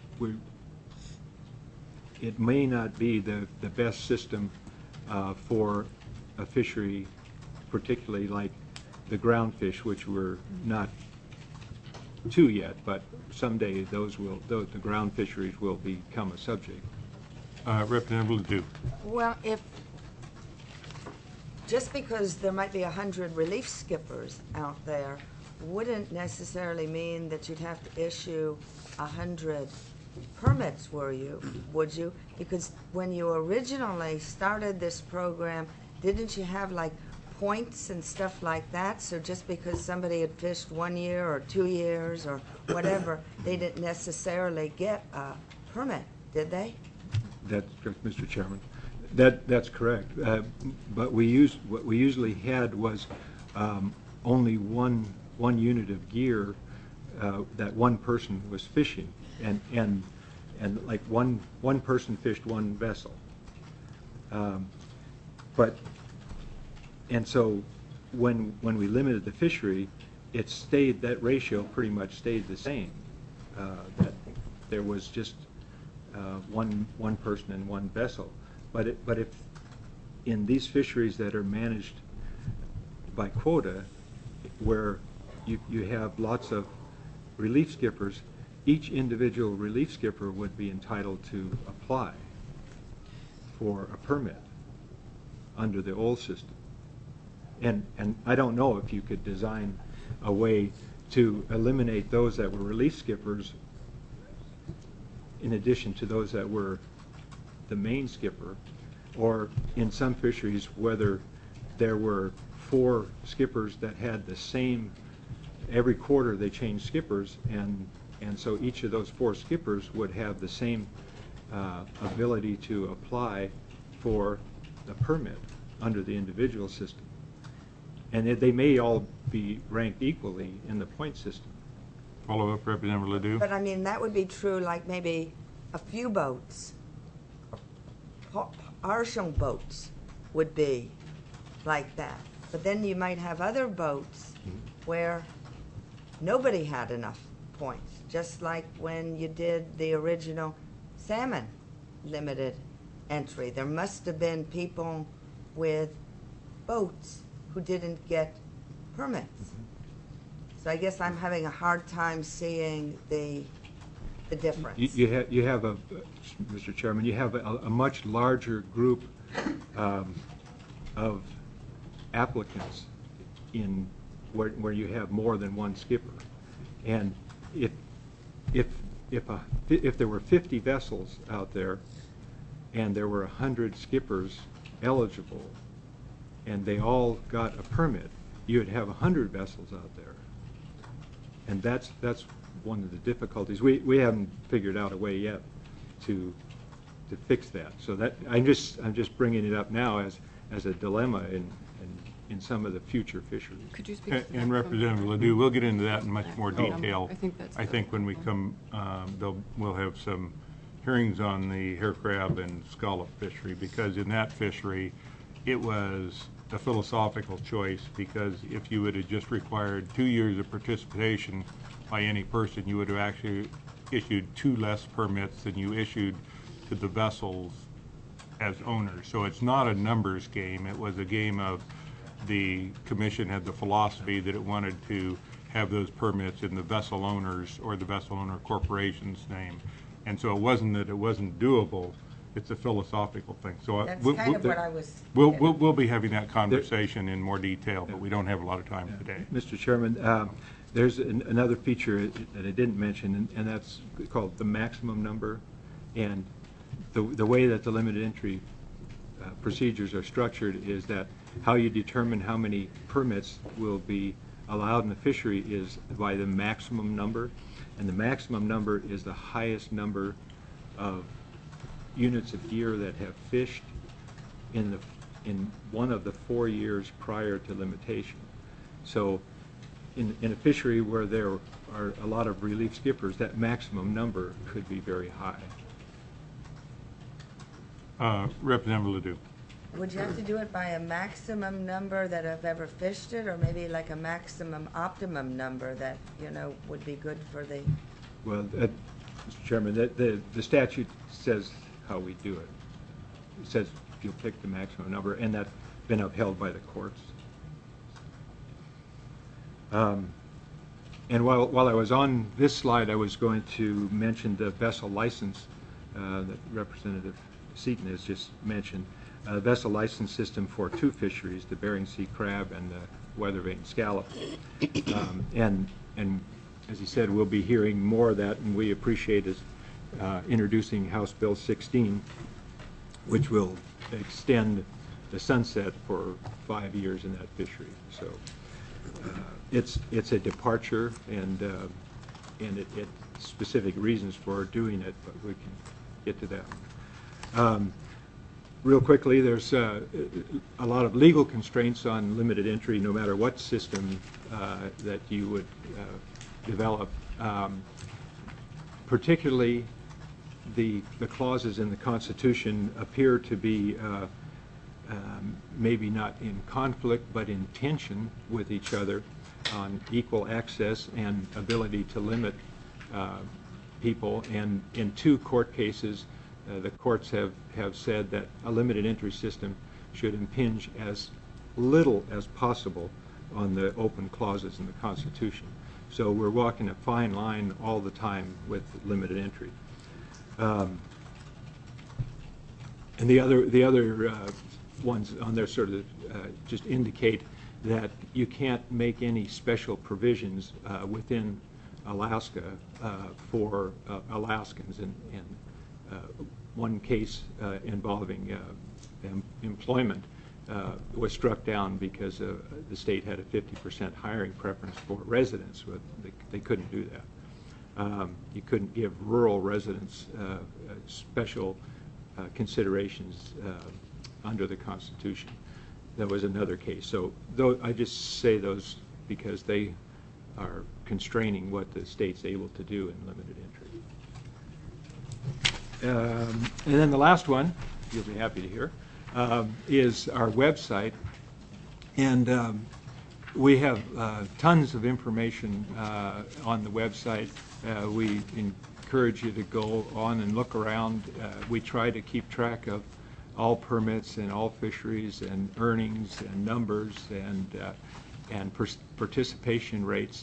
Speaker 2: it may not be the best system for a fishery, particularly like the groundfish, which we're not to yet, but someday the ground fisheries will become a subject.
Speaker 1: Representative Ledoux.
Speaker 3: Well, just because there might be 100 relief skippers out there wouldn't necessarily mean that you'd have to issue 100 permits, would you? Because when you originally started this program, didn't you have like points and stuff like that, so just because somebody had fished 1 year or 2 years or whatever, they didn't necessarily get a permit, did they?
Speaker 2: That's correct, Mr. Chairman. That's correct. But what we usually had was only one unit of gear that one person was fishing, and like one person fished one vessel. And so when we limited the fishery, that ratio pretty much stayed the same. That there was just one person and one vessel. But if in these fisheries that are managed by quota, where you have lots of relief skippers, each individual relief skipper would be entitled to apply for a permit under the old system. And I don't know if you could design a way to eliminate those that were relief skippers in addition to those that were the main skipper, or in some fisheries whether there were 4 skippers that had the same, every quarter they changed skippers, and so each of those 4 skippers would have the same ability to apply for the permit under the individual system. And they may all be ranked equally in the point system.
Speaker 1: Follow up, Representative Ledoux.
Speaker 3: But I mean, that would be true like maybe a few boats, partial boats would be like that. But then you might have other boats where nobody had enough points, just like when you did the original salmon limited entry. There must have been people with boats who didn't get permits. So I guess I'm having a hard time seeing the difference.
Speaker 2: You have Mr. Chairman, you have a much larger group of applicants in where you have more than one skipper, and if there were 50 vessels out there and there were 100 skippers eligible and they all got a permit, you would have 100 vessels out there. And that's one of the difficulties. We haven't figured out a way yet to fix that. So that I'm just bringing it up now as a dilemma in some of the future fisheries.
Speaker 6: Could you speak to that?
Speaker 1: And Representative Ledoux, we'll get into that in much more detail.
Speaker 6: I think
Speaker 1: when we come, we'll have some hearings on the hair crab and scallop fishery, because in that fishery, it was a philosophical choice, because if you would have just required 2 years of participation by any person, you would have actually issued 2 less permits than you issued to the vessels as owners. So it's not a numbers game. It was a game of the commission had the philosophy that it wanted to have those permits in the vessel owners or the vessel owner corporation's name. And so it wasn't that it wasn't doable. It's a philosophical thing. So
Speaker 3: That's kind of what I was.
Speaker 1: we'll be having that conversation in more detail, but we don't have a lot of time today.
Speaker 2: Mr. Chairman, there's another feature that I didn't mention, and that's called the maximum number. And the way that the limited entry procedures are structured is that how you determine how many permits will be allowed in the fishery is by the maximum number. And the maximum number is the highest number of units of gear that have fished in one of the 4 years prior to limitation. So in a fishery where there are a lot of relief skippers, that maximum number could be very high.
Speaker 1: Representative Ledoux.
Speaker 3: Would you have to do it by a maximum number that have ever fished it, or maybe like a maximum optimum number that, would be good for the...
Speaker 2: Well, Mr. Chairman, the statute says how we do it. It says you'll pick the maximum number, and that's been upheld by the courts. And while I was on this slide, I was going to mention the vessel license that Representative Seaton has just mentioned. Vessel license system for 2 fisheries, the Bering Sea crab and the weathervane scallop. And as he said, we'll be hearing more of that, and we appreciate his introducing House Bill 16, which will extend the sunset for 5 years in that fishery. So it's a departure, and it specific reasons for doing it, but we can get to that. Real quickly, there's a lot of legal constraints on limited entry, no matter what system that you would develop. Particularly, the clauses in the Constitution appear to be maybe not in conflict, but in tension with each other on equal access and ability to limit people. And in 2 court cases, the courts have said that a limited entry system should impinge as little as possible on the open clauses in the Constitution. So we're walking a fine line all the time with limited entry. And the other ones on there sort of just indicate that you can't make any special provisions within Alaska for Alaskans. And one case involving employment was struck down because the state had a 50% hiring preference for residents. But they couldn't do that. You couldn't give rural residents special considerations under the Constitution. That was another case. So I just say those because they are constraining what the state's able to do in limited entry. And then the last one, you'll be happy to hear, is our website. And we have tons of information on the website. We encourage you to go on and look around. We try to keep track of all permits and all fisheries and earnings and numbers and participation rates.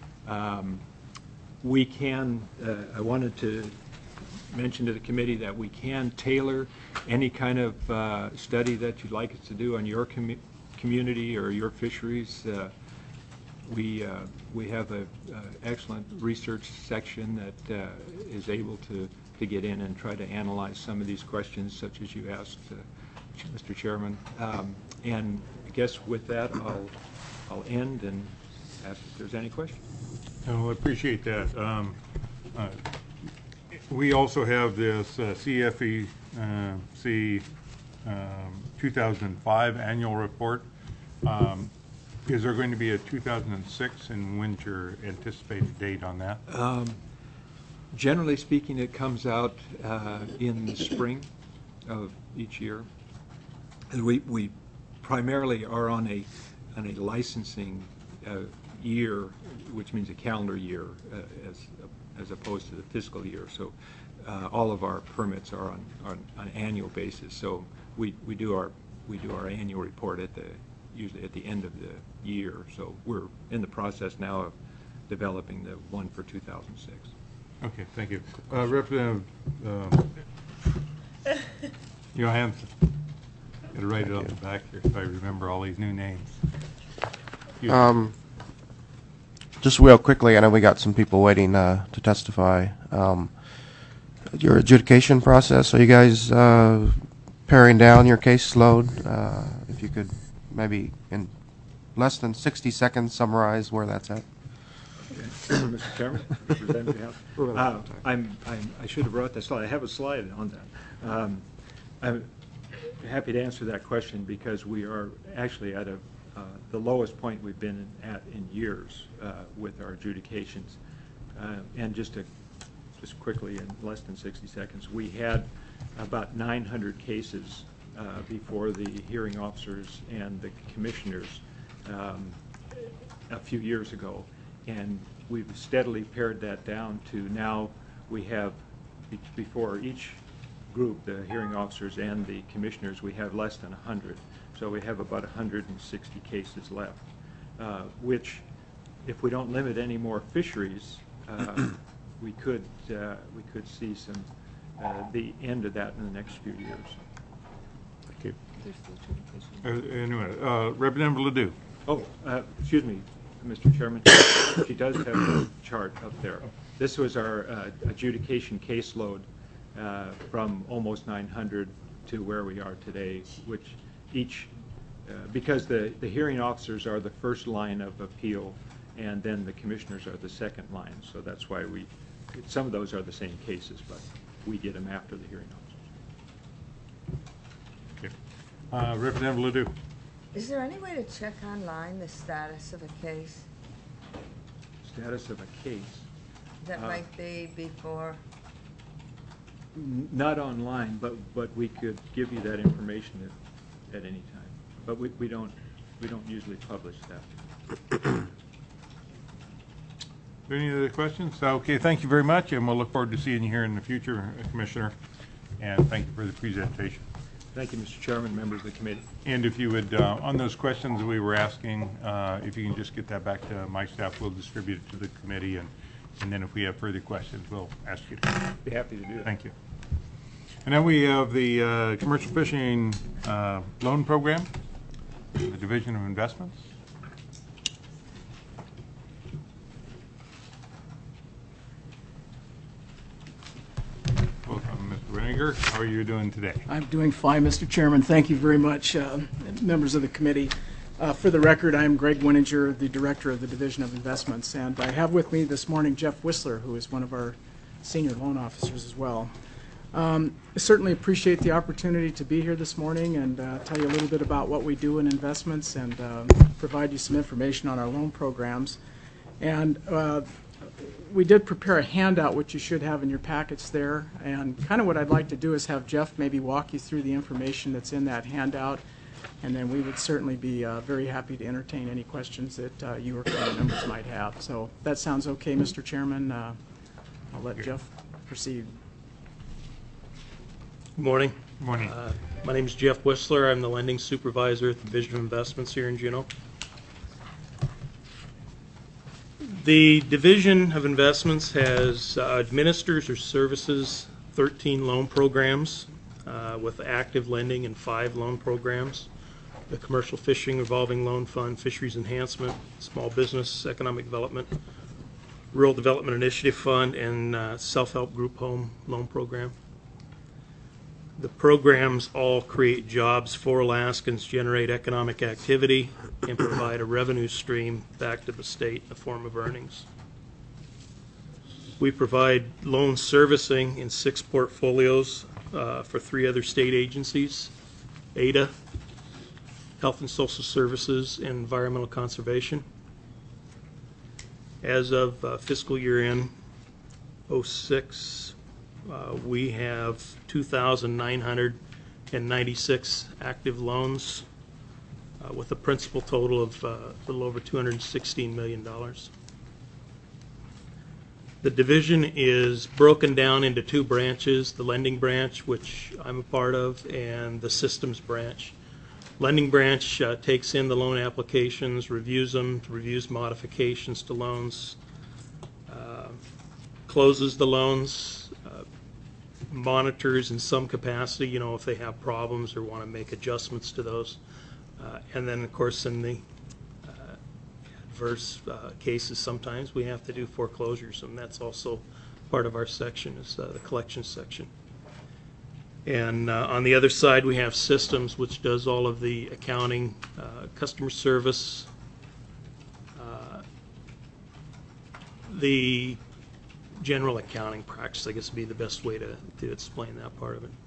Speaker 2: We can, I wanted to mention to the committee that we can tailor any kind of study that you'd like us to do on your community or your fisheries. We have an excellent research section that is able to get in and try to analyze some of these questions, such as you asked, Mr. Chairman. And I guess with that, I'll end and ask if there's any questions.
Speaker 1: Oh, I appreciate that. We also have this CFEC 2005 annual report. Is there going to be a 2006, and when's your anticipated date on that?
Speaker 2: Generally speaking, it comes out in the spring of each year. And we primarily are on a licensing year, which means a calendar year, as opposed to the fiscal year. So all of our permits are on an annual basis. So we do our annual report usually at the end of the year. So we're in the process now of developing the one for 2006.
Speaker 1: Okay, thank you. Representative Johansson. Got to write it on the back here if I remember all these new names.
Speaker 6: Just real quickly, I know we got some people waiting to testify. Your adjudication process, are you guys paring down your caseload? If you could maybe in less than 60 seconds summarize where that's at.
Speaker 2: Mr. Chairman, Representative I should have brought that slide. I have a slide on that. I'm happy to answer that question because we are actually at the lowest point we've been at in years with our adjudications. And just quickly, in less than 60 seconds, we had about 900 cases before the hearing officers and the commissioners a few years ago. And we've steadily pared that down to now we have, before each group, the hearing officers and the commissioners, we have less than 100. So we have about 160 cases left, which, if we don't limit any more fisheries, we could see the end of that in the next few years.
Speaker 1: Thank you. Anyway, Representative Ledoux.
Speaker 2: Oh, excuse me, Mr. Chairman. She does have a chart up there. This was our adjudication caseload from almost 900 to where we are today, which each, because the hearing officers are the first line of appeal, and then the commissioners are the second line. So that's why some of those are the same cases, but we get them after the hearing officers.
Speaker 1: Okay. Representative Ledoux.
Speaker 3: Is there any way to check online the status of a case?
Speaker 2: Status of a case.
Speaker 3: That might be before.
Speaker 2: Not online, but we could give you that information at any time. But we don't usually publish that.
Speaker 1: Any other questions? Okay, thank you very much, and we'll look forward to seeing you here in the future, Commissioner. And thank you for the presentation.
Speaker 2: Thank you, Mr. Chairman, members of the committee.
Speaker 1: And if you would, on those questions we were asking, if you can just get that back to my staff, we'll distribute it to the committee, and then if we have further questions, we'll ask you to.
Speaker 2: Be happy to do that.
Speaker 1: Thank you. And now we have the Commercial Fishing Loan Program, the Division of Investments. Welcome, Mr. Reniger. How are you doing today?
Speaker 7: I'm doing fine, Mr. Chairman. Thank you very much, members of the committee. For the record, I'm Greg Wininger, the Director of the Division of Investments, and I have with me this morning Jeff Whistler, who is one of our senior loan officers as well. I certainly appreciate the opportunity to be here this morning and tell you a little bit about what we do in investments and provide you some information on our loan programs. And we did prepare a handout, which you should have in your packets there. And kind of what I'd like to do is have Jeff maybe walk you through the information that's in that handout. And then we would certainly be very happy to entertain any questions that you or committee members might have. So that sounds okay, Mr. Chairman. I'll let Jeff proceed.
Speaker 8: Good morning.
Speaker 1: Good morning.
Speaker 8: My name is Jeff Whistler. I'm the lending supervisor at the Division of Investments here in Juneau. The Division of Investments has administers or services 13 loan programs with active lending in 5 loan programs. The Commercial Fishing Revolving Loan Fund, Fisheries Enhancement, Small Business Economic Development, Rural Development Initiative Fund, and Self-Help Group Home Loan Program. The programs all create jobs for Alaskans, generate economic activity, and provide a revenue stream back to the state in the form of earnings. We provide loan servicing in 6 portfolios for 3 other state agencies: ADA, Health and Social Services, and Environmental Conservation. As of fiscal year end 06, we have 2,996 active loans with a principal total of a little over $216 million. The division is broken down into 2 branches: the lending branch, which I'm a part of, and the systems branch. Lending branch takes in the loan applications, reviews them, reviews modifications to loans, closes the loans, monitors in some capacity, if they have problems or want to make adjustments to those. And then, of course, in the adverse cases, sometimes we have to do foreclosures, and that's also part of our section, is the collections section. And on the other side, we have systems, which does all of the accounting, customer service, the general accounting practice, I guess would be the best way to explain that part of it.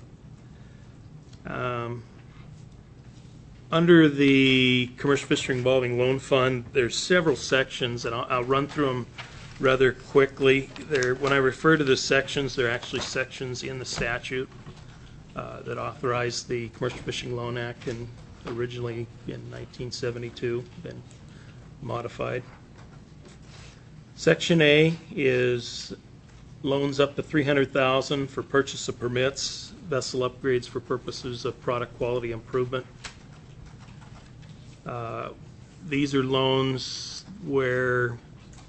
Speaker 8: Under the Commercial Fishing Revolving Loan Fund, there's several sections, and I'll run through them rather quickly. When I refer to the sections, they're actually sections in the statute that authorized the Commercial Fishing Loan Act, and originally in 1972, been modified. Section A is loans up to $300,000 for purchase of permits, vessel upgrades for purposes of product quality improvement. These are loans where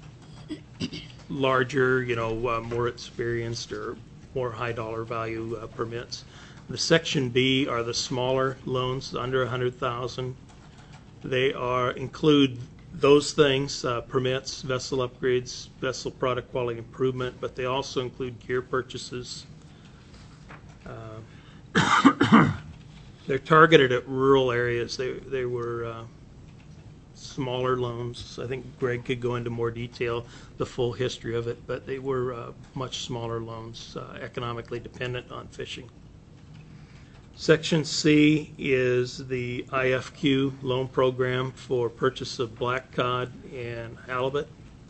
Speaker 8: larger, more experienced or more high dollar value permits. The Section B are the smaller loans under $100,000. They include those things, permits, vessel upgrades, vessel product quality improvement, but they also include gear purchases, They're targeted at rural areas. They were smaller loans. I think Greg could go into more detail, the full history of it, but they were much smaller loans, economically dependent on fishing. Section C is the IFQ loan program for purchase of black cod and halibut.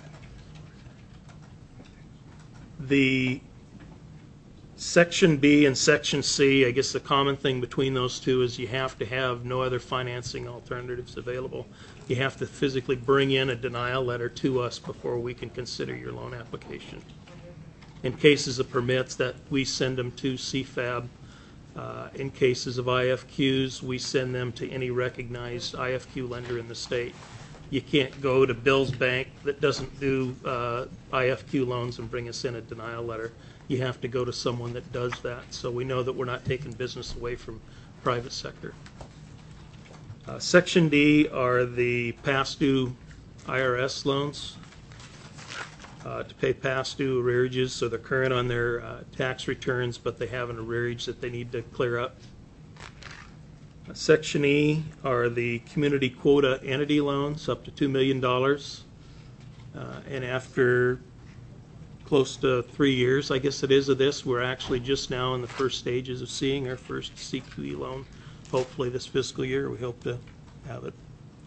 Speaker 8: The Section B and Section C, I guess the common thing between those two is you have to have no other financing alternatives available. You have to physically bring in a denial letter to us before we can consider your loan application. In cases of permits, that we send them to CFAB. In cases of IFQs, we send them to any recognized IFQ lender in the state. You can't go to Bill's Bank that doesn't do IFQ loans and bring us in a denial letter. You have to go to someone that does that, so we know that we're not taking business away from private sector. Section D are the past due IRS loans to pay past due arrearages, so they're current on their tax returns, but they have an arrearage that they need to clear up. Section E are the community quota entity loans up to $2 million, and after close to 3 years, I guess it is, of this, we're actually just now in the first stages of seeing our first CQE loan. Hopefully this fiscal year, we hope to have it.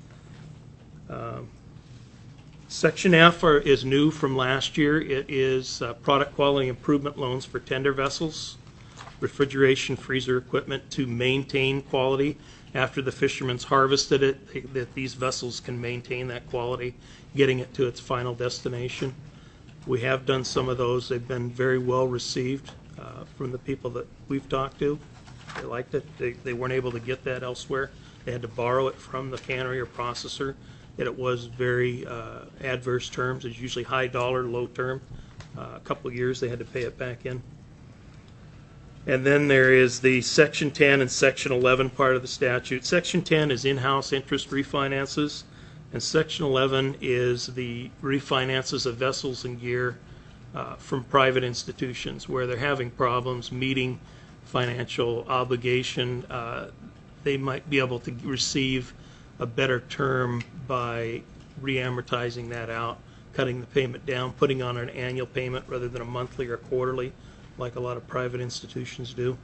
Speaker 8: Section F is new from last year. It is product quality improvement loans for tender vessels, refrigeration freezer equipment to maintain quality after the fisherman's harvested it, that these vessels can maintain that quality, getting it to its final destination. We have done some of those. They've been very well received from the people that we've talked to. They liked it. They weren't able to get that elsewhere. They had to borrow it from the cannery or processor. And it was very adverse terms. It's usually high dollar, low term. A couple of years they had to pay it back in. And then there is the Section 10 and Section 11 part of the statute. Section 10 is in-house interest refinances, and Section 11 is the refinances of vessels and gear from private institutions where they're having problems meeting financial obligation. They might be able to receive a better term by re-amortizing that out, cutting the payment down, putting on an annual payment rather than a monthly or quarterly, like a lot of private institutions do.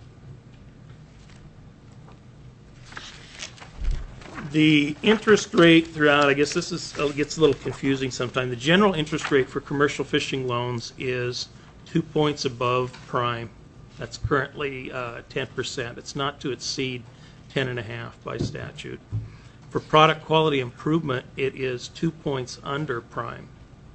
Speaker 8: The interest rate throughout, I guess this gets a little confusing sometimes. The general interest rate for commercial fishing loans is 2 points above prime. That's currently 10%. It's not to exceed 10.5 by statute. For product quality improvement, it is 2 points under prime.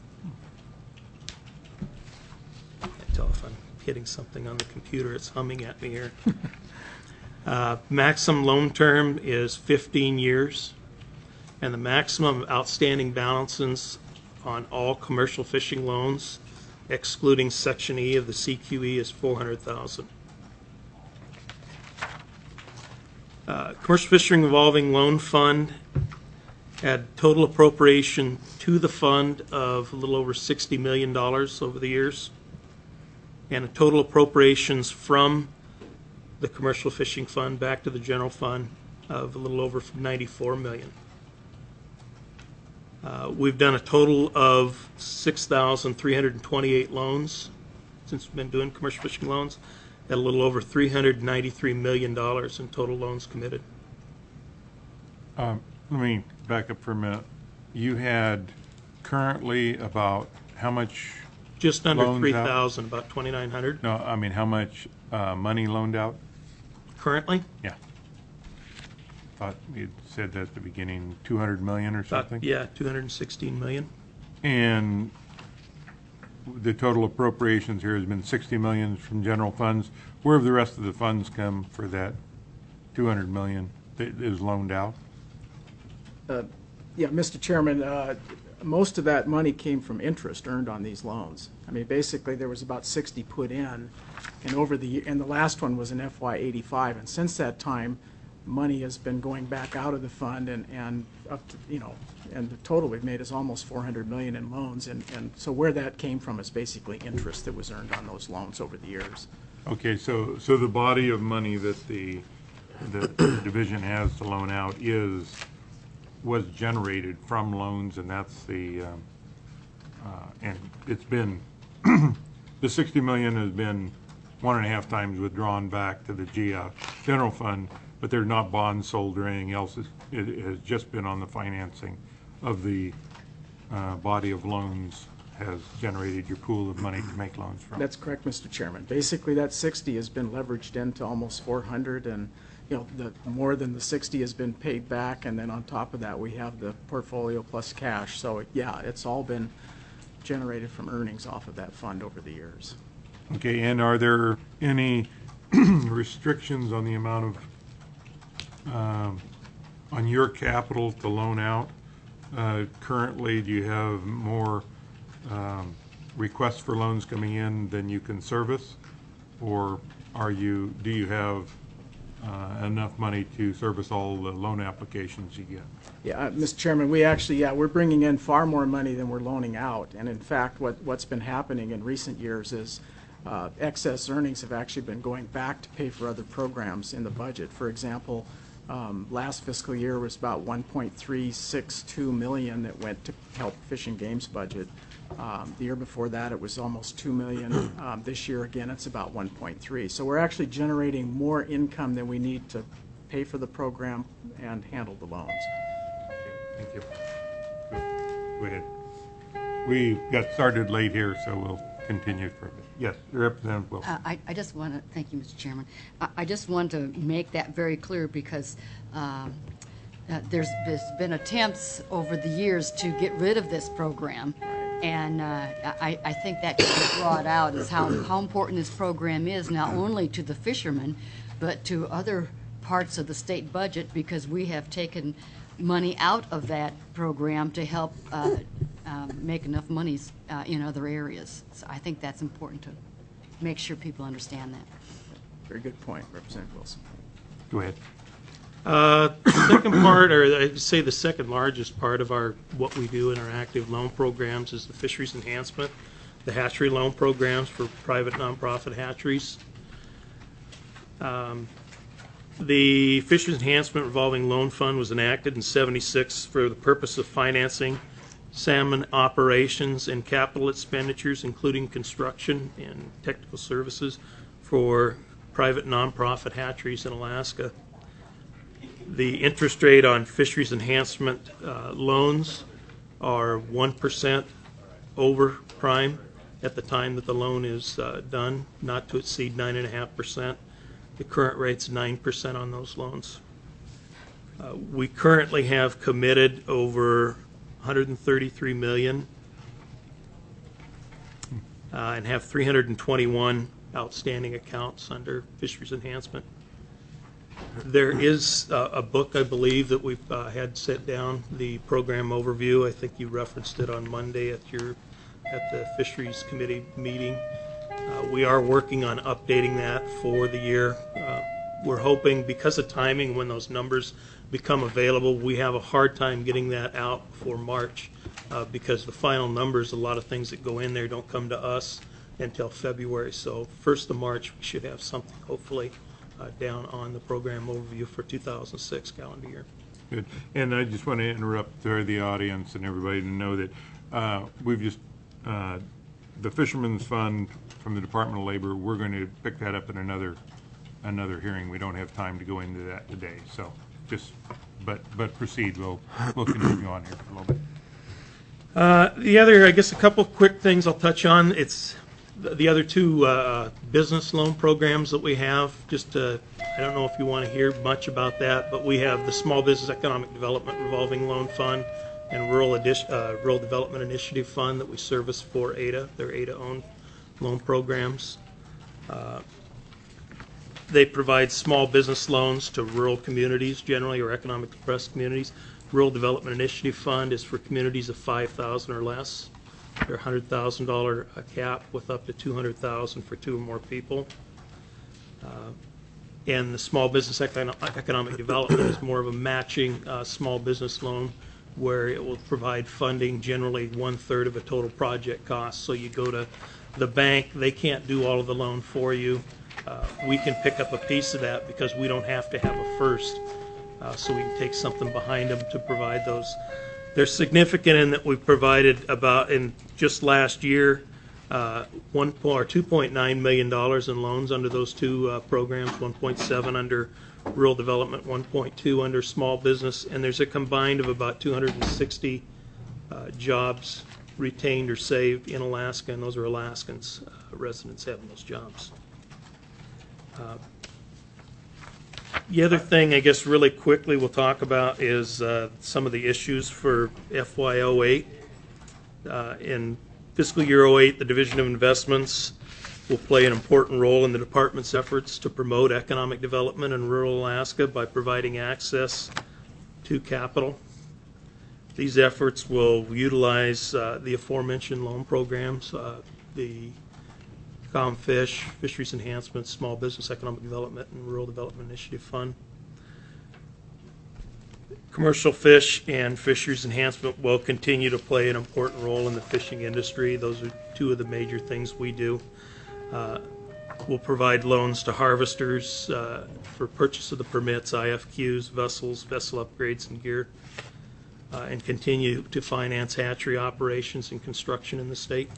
Speaker 8: I can't tell if I'm hitting something on the computer. It's humming at me here. Maximum loan term is 15 years, and the maximum outstanding balances on all commercial fishing loans, excluding Section E of the CQE, is $400,000. Commercial Fishing Revolving Loan Fund had total appropriation to the fund of a little over $60 million over the years, and a total appropriations from the Commercial Fishing Fund back to the general fund of a little over $94 million. We've done a total of 6,328 loans since we've been doing commercial fishing loans, at a little over $393 million in total loans committed.
Speaker 1: Let me back up for a minute. You had currently about how much?
Speaker 8: Just under
Speaker 1: loans
Speaker 8: 3,000, about 2,900.
Speaker 1: No, I mean how much money loaned out?
Speaker 8: Currently?
Speaker 1: Yeah. Thought you said that at the beginning, 200 million or something?
Speaker 8: Yeah, 216 million.
Speaker 1: And the total appropriations here has been 60 million from general funds. Where have the rest of the funds come for that 200 million that is loaned out?
Speaker 7: Yeah, Mr. Chairman, most of that money came from interest earned on these loans. I mean, basically there was about 60 put in, and the last one was in FY85, and since that time, money has been going back out of the fund, and up to, and the total we've made is almost 400 million in loans, and so where that came from is basically interest that was earned on those loans over the years.
Speaker 1: Okay, so the body of money that the the division has to loan out was generated from loans, and that's the, and it's been, the 60 million has been 1.5 times withdrawn back to the general fund, but they're not bonds sold or anything else. It has just been on the financing of the body of loans has generated your pool of money to make loans from.
Speaker 7: That's correct, Mr. Chairman. Basically, that 60 has been leveraged into almost 400, and the more than the 60 has been paid back, and then on top of that, we have the portfolio plus cash. So yeah, it's all been generated from earnings off of that fund over the years.
Speaker 1: Okay, and are there any restrictions on the amount of on your capital to loan out? Currently, do you have more requests for loans coming in than you can service, or do you have enough money to service all the loan applications you get?
Speaker 7: Yeah, Mr. Chairman, we actually, we're bringing in far more money than we're loaning out. And in fact, what's been happening in recent years is excess earnings have actually been going back to pay for other programs in the budget. For example, last fiscal year was about $1.362 million that went to help Fish and Game's budget. The year before that, it was almost $2 million. This year, again, it's about 1.3. So we're actually generating more income than we need to pay for the program and handle the loans.
Speaker 1: Thank you. Go ahead. We got started late here, so we'll continue for a bit. Yes, Representative Wilson.
Speaker 4: I just want to, thank you, Mr. Chairman. I just want to make that very clear because there's been attempts over the years to get rid of this program. And I think that should be brought out is how important this program is, not only to the fishermen, but to other parts of the state budget, because we have taken money out of that program to help make enough monies in other areas. So I think that's important to make sure people understand that.
Speaker 7: Very good point, Representative Wilson.
Speaker 1: Go ahead.
Speaker 8: Second part, or I'd say the second largest part of what we do in our active loan programs is the fisheries enhancement, the hatchery loan programs for private nonprofit hatcheries. The fisheries enhancement revolving loan fund was enacted in '76 for the purpose of financing salmon operations and capital expenditures, including construction and technical services for private nonprofit hatcheries in Alaska. The interest rate on fisheries enhancement loans are 1% over prime at the time that the loan is done, not to exceed 9.5%. The current rate's 9% on those loans. We currently have committed over $133 million and have 321 outstanding accounts under fisheries enhancement. There is a book, I believe, that we've had set down, the program overview. I think you referenced it on Monday at the Fisheries Committee meeting. We are working on updating that for the year. We're hoping, because of timing, when those numbers become available, we have a hard time getting that out for March because the final numbers, a lot of things that go in there don't come to us until February. So 1st of March, we should have something, hopefully, down on the program overview for 2006 calendar year.
Speaker 1: Good. And I just want to interrupt the audience and everybody to know that we've just, the Fishermen's Fund from the Department of Labor, we're going to pick that up in another hearing. We don't have time to go into that today. So just, but proceed. We'll continue on here for a little bit.
Speaker 8: The other, I guess, a couple quick things I'll touch on. It's the other two business loan programs that we have. Just I don't know if you want to hear much about that, but we have the Small Business Economic Development Revolving Loan Fund and Rural Development Initiative Fund that we service for ADA. They're ADA-owned loan programs. They provide small business loans to rural communities generally, or economically depressed communities. Rural Development Initiative Fund is for communities of 5,000 or less. They're $100,000 a cap with up to $200,000 for 2 or more people. And the Small Business Economic Development is more of a matching small business loan where it will provide funding, generally 1/3 of a total project cost. So you go to the bank, they can't do all of the loan for you. we can pick up a piece of that because we don't have to have a first, so we can take something behind them to provide those. They're significant in that we've provided about, in just last year, $2.9 million in loans under those two programs, 1.7 under rural development, 1.2 under small business, and there's a combined of about 260 jobs retained or saved in Alaska, and those are Alaskans, residents having those jobs. The other thing, I guess, really quickly we'll talk about is some of the issues for FY08. In fiscal year 08, the Division of Investments will play an important role in the department's efforts to promote economic development in rural Alaska by providing access to capital. These efforts will utilize the aforementioned loan programs, the ComFish, Fisheries Enhancement, Small Business Economic Development, and Rural Development Initiative Fund. Commercial fish and fisheries enhancement will continue to play an important role in the fishing industry. Those are two of the major things we do. We'll provide loans to harvesters for purchase of the permits, IFQs, vessels, vessel upgrades, and gear, and continue to finance hatchery operations and construction in the state.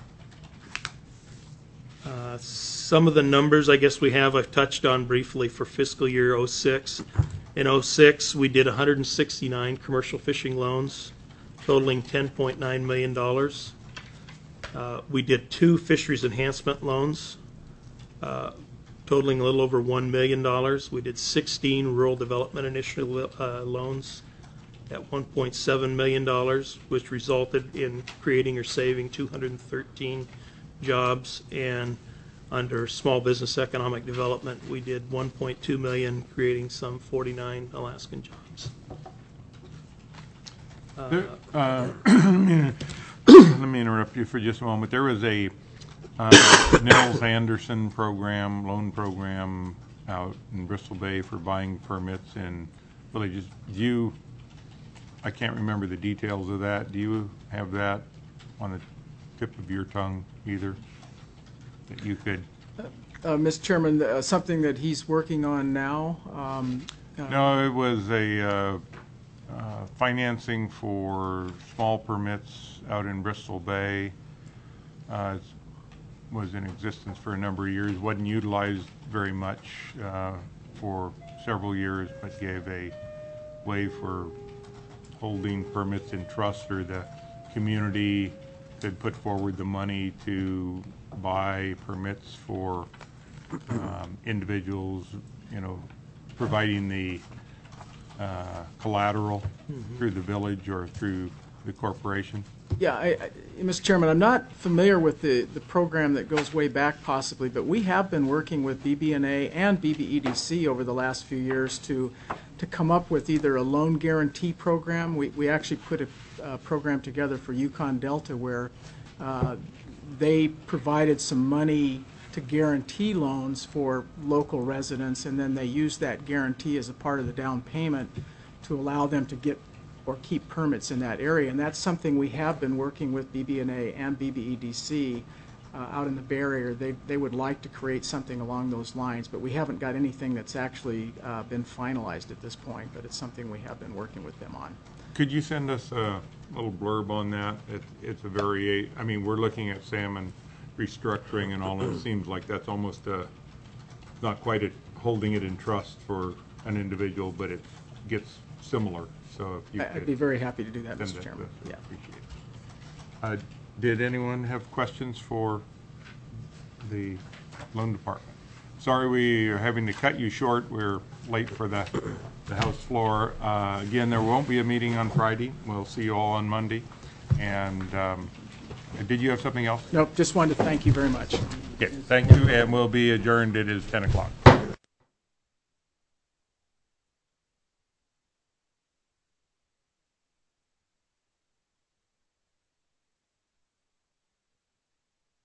Speaker 8: Some of the numbers I guess we have I've touched on briefly for fiscal year 06. In 06, we did 169 commercial fishing loans, totaling $10.9 million. We did 2 fisheries enhancement loans, totaling a little over $1 million. We did 16 rural development initiative loans at $1.7 million, which resulted in creating or saving 213 jobs. And under small business economic development, we did $1.2 million, creating some 49 Alaskan jobs.
Speaker 1: Let me interrupt you for just a moment. There was a Nels Anderson program, loan program out in Bristol Bay for buying permits in villages. I can't remember the details of that. Do you have that on the tip of your tongue either? That you could.
Speaker 7: Mr. Chairman, something that he's working on now.
Speaker 1: No, it was a financing for small permits out in Bristol Bay. It was in existence for a number of years. Wasn't utilized very much for several years, but gave a way for holding permits in trust, or the community could put forward the money to buy permits for individuals, providing the collateral through the village or through the corporation.
Speaker 7: Yeah, Mr. Chairman, I'm not familiar with the program that goes way back possibly, but we have been working with BB&A and BBEDC over the last few years to come up with either a loan guarantee program. We actually put a program together for Yukon Delta where they provided some money to guarantee loans for local residents, and then they used that guarantee as a part of the down payment to allow them to get or keep permits in that area. And that's something we have been working with BB&A and BBEDC out in the Bay Area. They would like to create something along those lines, but we haven't got anything that's actually been finalized at this point, but it's something we have been working with them on.
Speaker 1: Could you send us a little blurb on that? It's a very, we're looking at salmon restructuring and all, and it seems like that's almost not quite holding it in trust for an individual, but it gets similar. So if you
Speaker 7: I'd be very happy to do that, Mr. Chairman.
Speaker 1: Yeah. Appreciate it. Did anyone have questions for the loan department? Sorry we are having to cut you short. We're late for the House floor. Again, there won't be a meeting on Friday. We'll see you all on Monday. And did you have something else?
Speaker 7: Nope, just wanted to thank you very much.
Speaker 1: Okay, thank you, and we'll be adjourned. It is 10 o'clock.